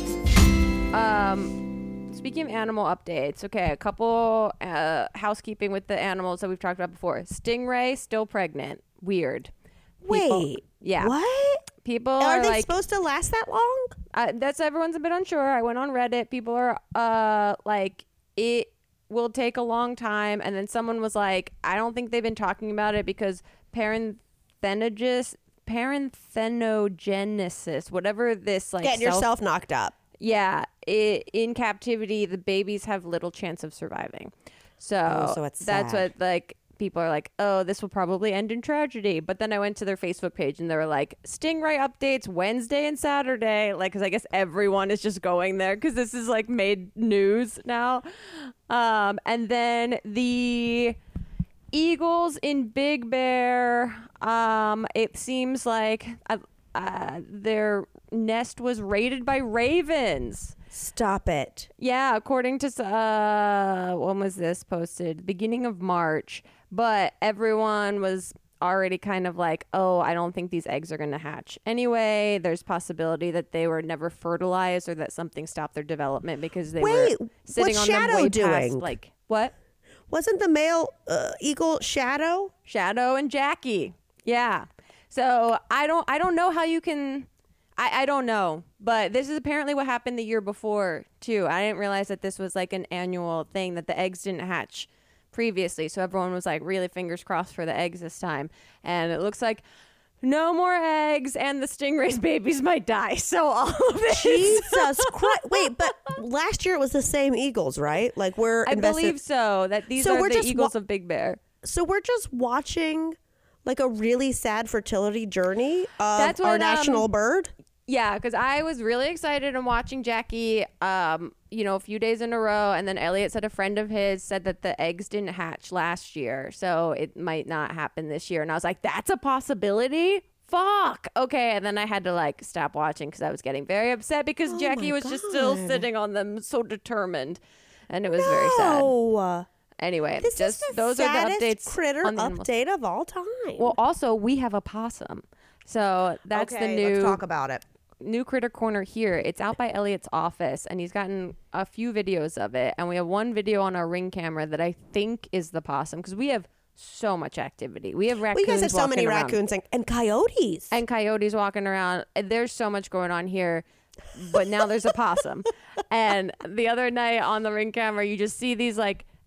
Um, speaking of animal updates, okay, a couple uh, housekeeping with the animals that we've talked about before. Stingray still pregnant. Weird. People, Wait. Yeah. What? People Are, are they like, supposed to last that long? uh, that's everyone's a bit unsure. I went on Reddit. People are uh like, it will take a long time. And then someone was like, I don't think they've been talking about it because parenthenogenesis, parenthenogenesis, whatever this like Getting self- yourself knocked up. Yeah, it, in captivity, the babies have little chance of surviving. So, Oh, so it's that's sad. what like people are like, oh, this will probably end in tragedy. But then I went to their Facebook page and they were like, Stingray updates Wednesday and Saturday. Like, because I guess everyone is just going there because this is like made news now. Um, and then the eagles in Big Bear, um, it seems like uh, uh, their nest was raided by ravens. Stop it. Yeah, according to uh when was this posted? Beginning of March. But everyone was already kind of like, oh, I don't think these eggs are going to hatch. Anyway, there's possibility that they were never fertilized or that something stopped their development because they Wait, were sitting what's on them Shadow way doing? past, like, what? Wasn't the male uh, eagle Shadow? Shadow and Jackie. Yeah. So I don't I don't know how you can I, I don't know. But this is apparently what happened the year before too. I didn't realize that this was like an annual thing, that the eggs didn't hatch previously. So everyone was like really fingers crossed for the eggs this time. And it looks like no more eggs and the stingray's babies might die. So all of this. Jesus Christ. Wait, but last year it was the same eagles, right? Like we're I invested- believe so. That these So are we're the just eagles wa- of Big Bear. So we're just watching like a really sad fertility journey of That's our what, national um, bird. Yeah, because I was really excited and watching Jackie, um, you know, a few days in a row. And then Elliot said a friend of his said that the eggs didn't hatch last year. So it might not happen this year. And I was like, that's a possibility? Fuck. Okay. And then I had to like stop watching because I was getting very upset because Oh Jackie my was just still God. sitting on them so determined. And it was very sad. No. Anyway, This just is the those are saddest the updates. critter on the animals. update of all time. Well, also, we have a possum. So that's okay, the new let's talk about it. new critter corner here. It's out by Elliot's office and he's gotten a few videos of it, and we have one video on our Ring camera that I think is the possum because we have so much activity. We have Well, raccoons you guys have so many walking around. raccoons and, and coyotes. And coyotes walking around. There's so much going on here, but now there's a possum. And the other night on the Ring camera, you just see these like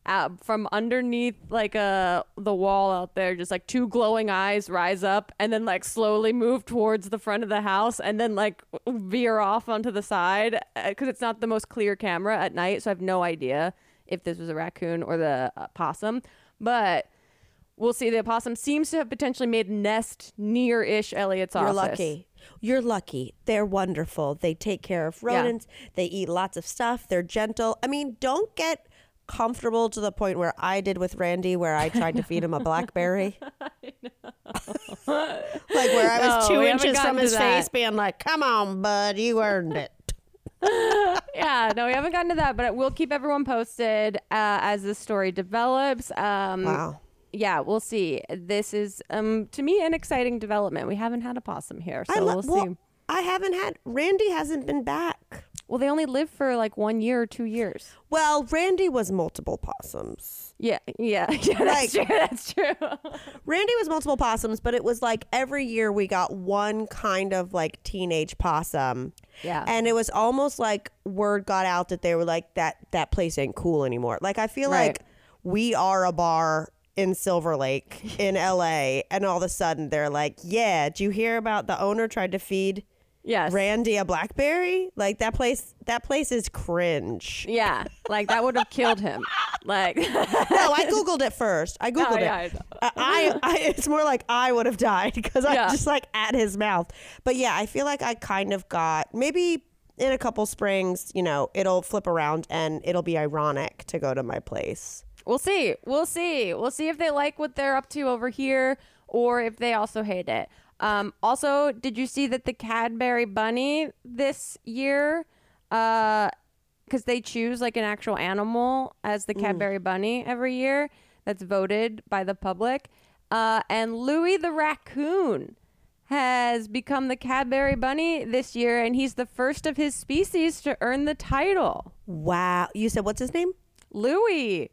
uh, from underneath like uh, the wall out there, just like two glowing eyes rise up and then like slowly move towards the front of the house and then like veer off onto the side because it's not the most clear camera at night. So I have no idea if this was a raccoon or the uh, possum, but we'll see. The opossum seems to have potentially made a nest near-ish Elliot's You're office. lucky. You're lucky. They're wonderful. They take care of rodents. Yeah. They eat lots of stuff. They're gentle. I mean, don't get comfortable to the point where I did with Randy, where I tried to feed him a blackberry. I know. Like where I was no, two inches from his face being like, come on, bud, you earned it. Yeah, no, we haven't gotten to that, but we'll keep everyone posted uh, as the story develops. Um, wow. Yeah, we'll see. This is, um, to me, an exciting development. We haven't had a possum here, so lo- we'll, we'll see. I haven't had, Randy hasn't been back. Well, they only live for like one year or two years. Well, Randy was multiple possums. Yeah, yeah, yeah, that's like, true, that's true. Randy was multiple possums, but it was like every year we got one kind of like teenage possum. Yeah. And it was almost like word got out that they were like, that, that place ain't cool anymore. Like, I feel right. like we are a bar in Silver Lake in L A, and all of a sudden they're like, yeah, did you hear about the owner tried to feed yes. Randy a blackberry? Like that place, that place is cringe. Yeah. Like that would have killed him. Like, no, I Googled it first. I Googled oh, yeah, it. I, I, I, it's more like I would have died because yeah. I'm just like at his mouth. But yeah, I feel like I kind of got maybe in a couple springs, you know, it'll flip around and it'll be ironic to go to my place. We'll see. We'll see. We'll see if they like what they're up to over here or if they also hate it. Um, also, did you see that the Cadbury Bunny this year, uh, because they choose like an actual animal as the Cadbury mm. Bunny every year that's voted by the public. Uh, and Louis the Raccoon has become the Cadbury Bunny this year, and he's the first of his species to earn the title. Wow. You said, what's his name? Louis.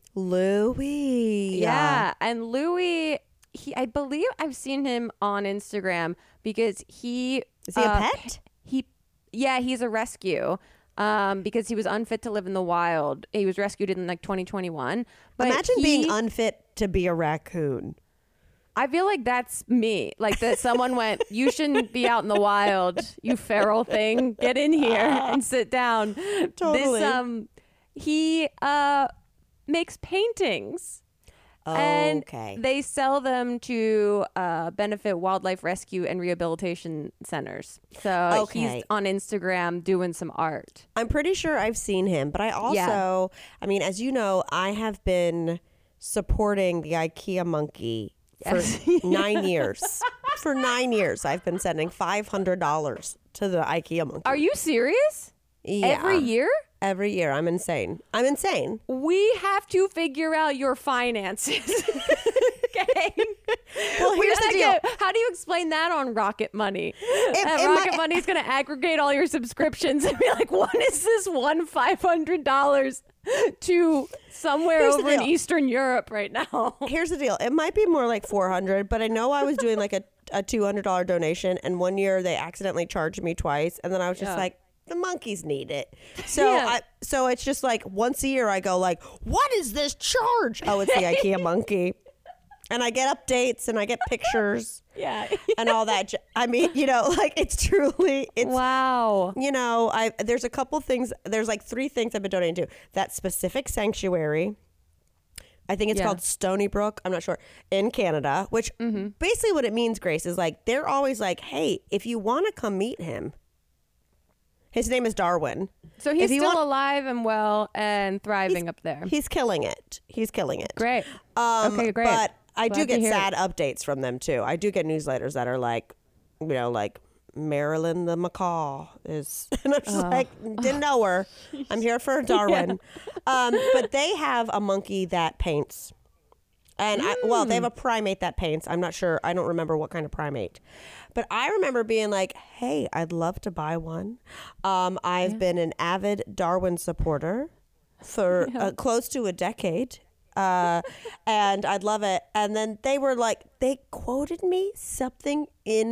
Louis. Yeah. yeah. And Louis, he I believe I've seen him on Instagram because he Is he uh, a pet? He yeah, he's a rescue. Um, because he was unfit to live in the wild. He was rescued in like twenty twenty-one. But imagine he, being unfit to be a raccoon. I feel like that's me. Like that someone went, you shouldn't be out in the wild, you feral thing. Get in here and sit down. Totally. This um he uh makes paintings. Oh, and okay. they sell them to uh, benefit wildlife rescue and rehabilitation centers. So okay. he's on Instagram doing some art. I'm pretty sure I've seen him, but I also, yeah. I mean, as you know, I have been supporting the IKEA monkey for yes. nine years. For nine years, I've been sending five hundred dollars to the IKEA monkey. Are you serious? Yeah. Every year? Every year. I'm insane. I'm insane. We have to figure out your finances. Okay. Well, here's the deal. Get, how do you explain that on Rocket Money? If, uh, Rocket my, Money's going to aggregate all your subscriptions and be like, what is this one five hundred dollars to somewhere here's over in Eastern Europe right now? Here's the deal. It might be more like four hundred, but I know I was doing like a, a two hundred dollars donation, and one year they accidentally charged me twice, and then I was just yeah. like, the monkeys need it. So yeah. I, so it's just like once a year I go like, what is this charge? Oh, it's the IKEA monkey. And I get updates and I get pictures. Yeah. And all that. I mean, you know, like it's truly, it's, wow. You know, I, there's a couple things, there's like three things I've been donating to. That specific sanctuary. I think it's yeah. called Stony Brook. I'm not sure. In Canada, which mm-hmm. basically what it means, Grace, is like, they're always like, hey, if you want to come meet him. His name is Darwin. So he's he still want, alive and well and thriving up there. He's killing it. He's killing it. Great. Um, okay, great. But I Glad do get sad it. updates from them too. I do get newsletters that are like, you know, like Marilyn the macaw is, and I'm just oh. like, didn't know her. I'm here for Darwin. Yeah. Um, but they have a monkey that paints. And mm. I, well, they have a primate that paints. I'm not sure. I don't remember what kind of primate. But I remember being like, hey, I'd love to buy one. Um, I've yeah. been an avid Darwin supporter for yeah. uh, close to a decade. Uh, and I'd love it. And then they were like, they quoted me something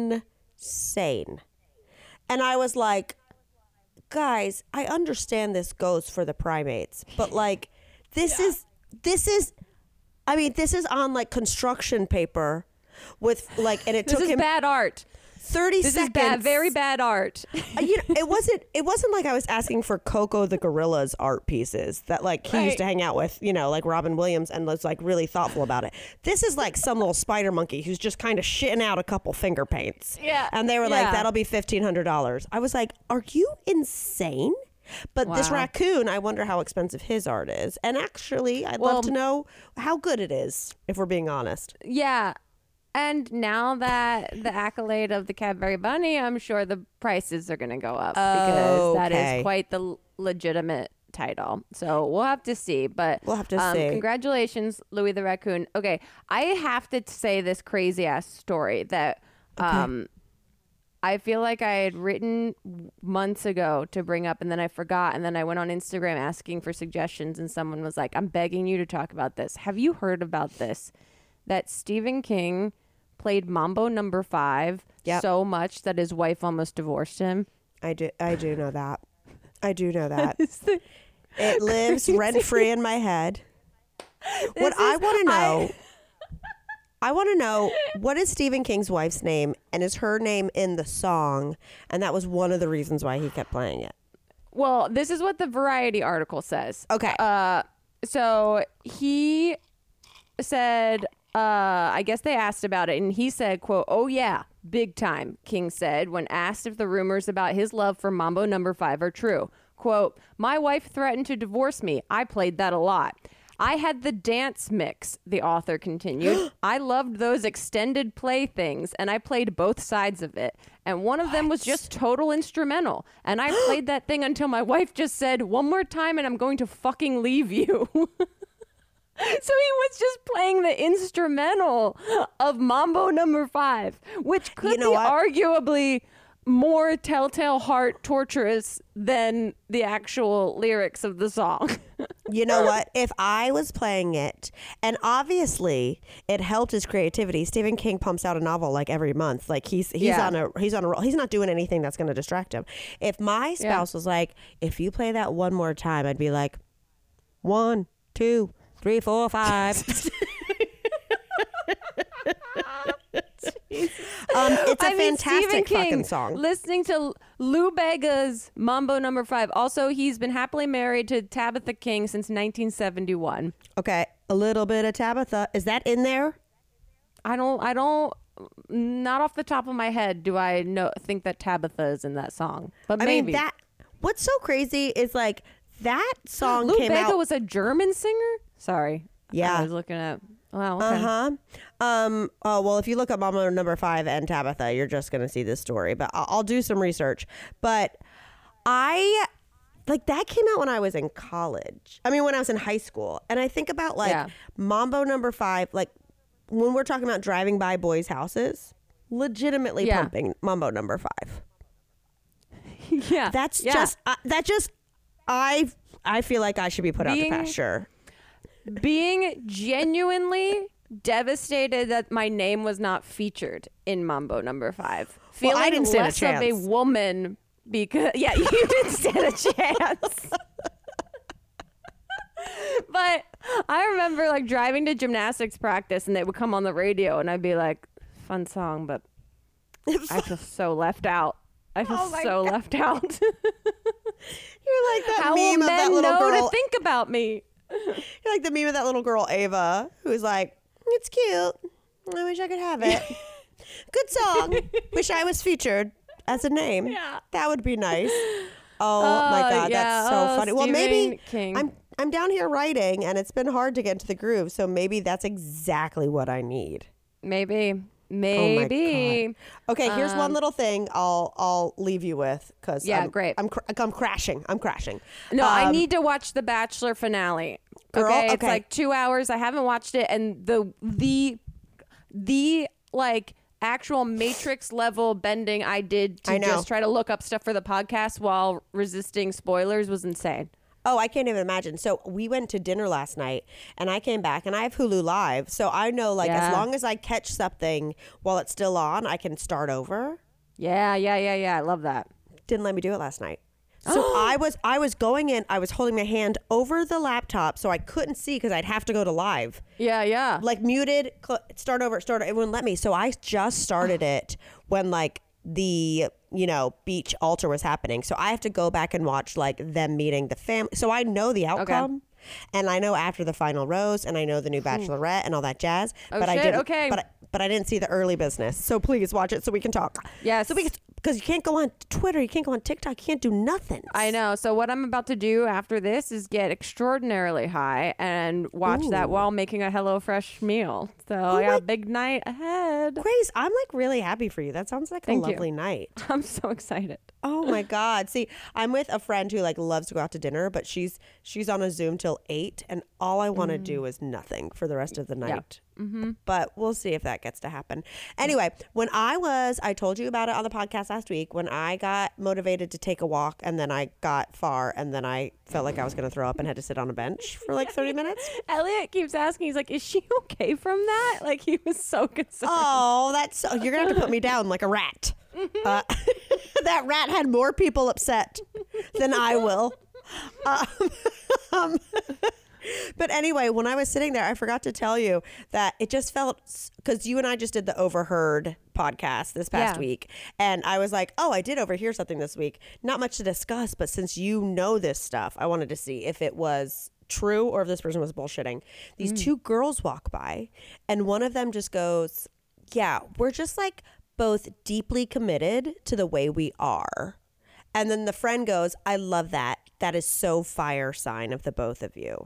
insane. And I was like, guys, I understand this goes for the primates. But like, this yeah. is this is, I mean, this is on like construction paper with like, and it This took is him bad art. thirty This seconds. is bad, very bad art. Uh, you know, it wasn't. It wasn't like I was asking for Coco the Gorilla's art pieces that like he Right. used to hang out with. You know, like Robin Williams, and was like really thoughtful about it. This is like some little spider monkey who's just kind of shitting out a couple finger paints. Yeah. And they were like, Yeah. "That'll be fifteen hundred dollars." I was like, "Are you insane?" But this Wow. raccoon, I wonder how expensive his art is. And actually, I'd Well- love to know how good it is, if we're being honest. Yeah. And now that the accolade of the Cadbury Bunny, I'm sure the prices are going to go up because that Okay. is quite the l- legitimate title. So we'll have to see. But We'll have to um, see. Congratulations, Louis the Raccoon. Okay. I have to say this crazy ass story that um, I feel like I had written months ago to bring up and then I forgot. And then I went on Instagram asking for suggestions and someone was like, I'm begging you to talk about this. Have you heard about this? That Stephen King played Mambo Number Five Yep. so much that his wife almost divorced him. I do. I do know that. I do know that. It's the- It lives rent free in my head. What This I is- want to I- know, I, want to know what is Stephen King's wife's name, and is her name in the song? And that was one of the reasons why he kept playing it. Well, this is what the Variety article says. Okay. Uh, so he said, uh, I guess they asked about it, and he said, quote, "Oh yeah, big time," King said when asked if the rumors about his love for Mambo Number Five are true. Quote, "My wife threatened to divorce me. I played that a lot. I had the dance mix," the author continued. "I loved those extended play things, and I played both sides of it. And one of them was just total instrumental. And I played that thing until my wife just said, 'One more time and I'm going to fucking leave you.'" So he was just playing the instrumental of Mambo Number Five, which could You know be what? arguably more telltale heart torturous than the actual lyrics of the song. You know what? If I was playing it, and obviously it helped his creativity. Stephen King pumps out a novel like every month. Like he's he's Yeah. on a he's on a roll. He's not doing anything that's going to distract him. If my spouse was like, "If you play that one more time," I'd be like, "One, two, three, four, five." Um, it's a I mean, fantastic Stephen King, fucking song. Listening to Lou Bega's Mambo Number Five. Also, he's been happily married to Tabitha King since nineteen seventy-one. Okay, a little bit of Tabitha. Is that in there? I don't, I don't, not off the top of my head do I know think that Tabitha is in that song, but I maybe. mean, that. What's so crazy is like that song Lou came Bega out. was a German singer. Sorry, Yeah. I was looking at. Wow. Okay. Uh huh. Um. Oh well, if you look up Mama Number Five and Tabitha, you're just gonna see this story. But I'll, I'll do some research. But I like that came out when I was in college. I mean, when I was in high school, and I think about like Yeah. Mambo Number Five. Like when we're talking about driving by boys' houses, legitimately Yeah. pumping Mambo Number Five. yeah. That's yeah. just uh, that just I I feel like I should be put out Being- to pasture. Being genuinely devastated that my name was not featured in Mambo Number Five. Well, Feeling I didn't stand a less of a chance. woman because yeah, you didn't stand a chance. But I remember like driving to gymnastics practice and they would come on the radio and I'd be like, "Fun song, but I feel so left out. I feel Oh my so God. left out." You're like that How will meme of that men little know girl. to think about me? You're like the meme of that little girl Ava, who's like, "It's cute. I wish I could have it. Good song. Wish I was featured as a name. Yeah. That would be nice." Oh my Oh, God, yeah. that's so Oh, funny. Well, Stephen maybe King. I'm I'm down here writing, and it's been hard to get into the groove. So maybe that's exactly what I need. Maybe. Oh Maybe. Okay, here's one Um, little thing I'll I'll leave you with because Yeah, I'm, great. I'm cr- I'm crashing. I'm crashing. No, I Um, need to watch the Bachelor finale. Girl, okay? It's okay. like two hours. I haven't watched it, and the the the like actual Matrix level bending I did to I know. just try to look up stuff for the podcast while resisting spoilers was insane. Oh, I can't even imagine. So we went to dinner last night and I came back and I have Hulu Live. So I know like Yeah. as long as I catch something while it's still on, I can start over. Yeah, yeah, yeah, yeah. I love that. Didn't let me do it last night. So I was I was going in, I was holding my hand over the laptop so I couldn't see because I'd have to go to live. Yeah, yeah. Like muted, cl- start over, start over. It wouldn't let me. So I just started it when like the, you know, beach altar was happening. So I have to go back and watch like them meeting the family. So I know the outcome. Okay. And I know after the final rose, and I know the new Bachelorette and all that jazz. Oh, but shit, I didn't. okay. But I, but I didn't see the early business. So please watch it so we can talk. Yes. So we can, because you can't go on Twitter, you can't go on TikTok, you can't do nothing. I know. So what I'm about to do after this is get extraordinarily high and watch Ooh. that while making a HelloFresh meal. So Oh I got my- a big night ahead. Grace, I'm like really happy for you. That sounds like Thank a you. lovely night. I'm so excited. Oh my God. See, I'm with a friend who like loves to go out to dinner, but she's she's on a Zoom till eight, and all I want to Mm. do is nothing for the rest of the night. Mm-hmm. But we'll see if that gets to happen. Anyway, when I was, I told you about it on the podcast last week, when I got motivated to take a walk and then I got far and then I felt like I was going to throw up and had to sit on a bench for like thirty minutes. Elliot keeps asking, he's like, is she okay from that? Like, he was so concerned. Oh, that's so, you're going to have to put me down like a rat. Uh, that rat had more people upset than I will. Um, um, but anyway, when I was sitting there, I forgot to tell you that it just felt, because you and I just did the Overheard podcast this past Yeah. week. And I was like, oh, I did overhear something this week. Not much to discuss, but since you know this stuff, I wanted to see if it was true or if this person was bullshitting. These two girls walk by and one of them just goes, yeah, we're just like both deeply committed to the way we are. And then the friend goes, I love that. That is so fire sign of the both of you.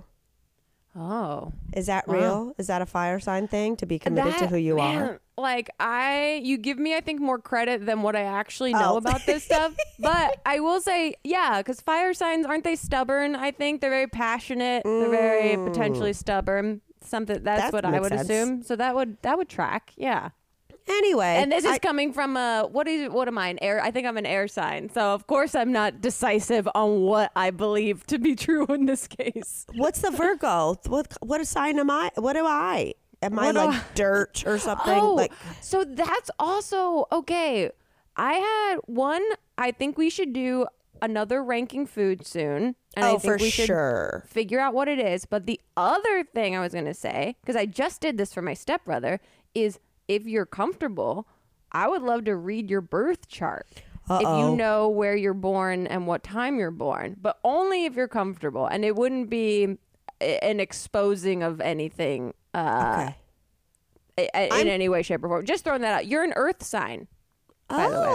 Oh. Is that Wow. real? Is that a fire sign thing, to be committed to That- who you man, are? Like, I, you give me, I think, more credit than what I actually know Oh. about this stuff. But I will say, yeah, because fire signs, aren't they stubborn? I think they're very passionate. They're very potentially stubborn. Something that's That what I makes would sense. assume. So that would that would track. Yeah. Anyway. And this is I- coming from a what is what am I an air? I think I'm an air sign. So of course I'm not decisive on what I believe to be true in this case. what's the Virgo? What what a sign am I? What do I? Am I What do like I- dirt or something? Oh, like so that's also okay. I had one. I think we should do another ranking food soon, and I oh, think for we should sure. figure out what it is. But the other thing I was going to say, because I just did this for my stepbrother, is if you're comfortable, I would love to read your birth chart. Uh-oh. If you know where you're born and what time you're born, but only if you're comfortable, and it wouldn't be a- an exposing of anything uh, Okay. i- in I'm- any way, shape, or form. Just throwing that out. You're an Earth sign. by the way.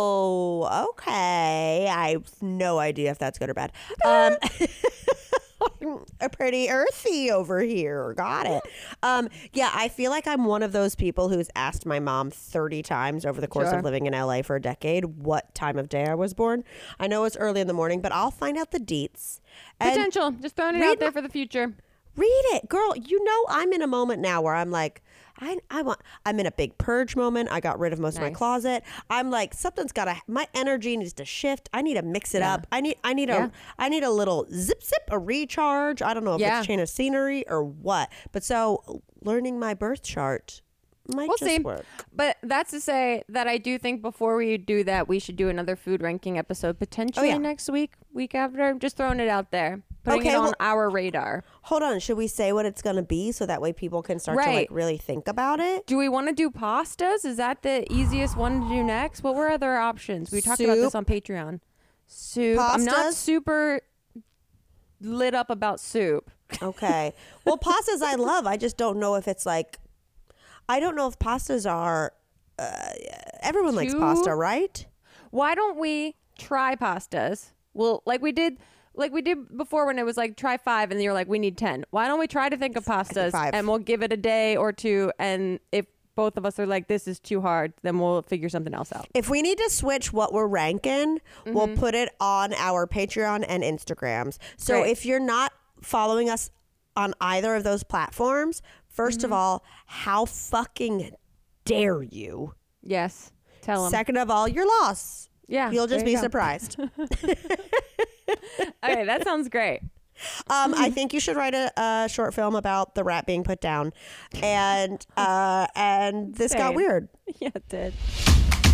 Oh, okay. I have no idea if that's good or bad. Um, a pretty earthy over here. Got it. Um, yeah, I feel like I'm one of those people who's asked my mom thirty times over the course Sure. of living in L A for a decade what time of day I was born. I know it's early in the morning, but I'll find out the deets. And Potential. Just throwing it read out there my- for the future. read it, girl. You know, I'm in a moment now where I'm like, I, I want, I'm in a big purge moment. I got rid of most of my Nice. closet. I'm like, something's got to, my energy needs to shift. I need to mix it Yeah. up. I need, I need Yeah. a, I need a little zip, zip, a recharge. I don't know if Yeah. it's change of scenery or what, but so learning my birth chart might We'll just see. work. But that's to say that I do think before we do that, we should do another food ranking episode potentially Oh, yeah. next week, week after. Just throwing it out there, putting Okay, it on well- our radar. Hold on. Should we say what it's going to be so that way people can start to Right. like really think about it? Do we want to do pastas? Is that the easiest one to do next? What were other options? We talked about this Soup. on Patreon. Soup. I'm not Pastas? super lit up about soup. Okay. Well, pastas I love. I just don't know if it's like, I don't know if pastas are, uh, everyone likes Too- pasta, right? Why don't we try pastas? Well, like we did, like we did before when it was like try five, and you're like, we need ten. Why don't we try to think of pastas, five. and we'll give it a day or two, and if both of us are like, this is too hard, then we'll figure something else out. If we need to switch what we're ranking, we'll Mm-hmm. put it on our Patreon and Instagrams. So Great. if you're not following us on either of those platforms, 1st Mm-hmm. of all, how fucking dare you? Yes, tell them. Second of all, you're lost. Yeah, You'll just there be you go. surprised. Okay, that sounds great. Um, I think you should write a, a short film about the rat being put down, and uh, and this got Same. weird. Yeah, it did.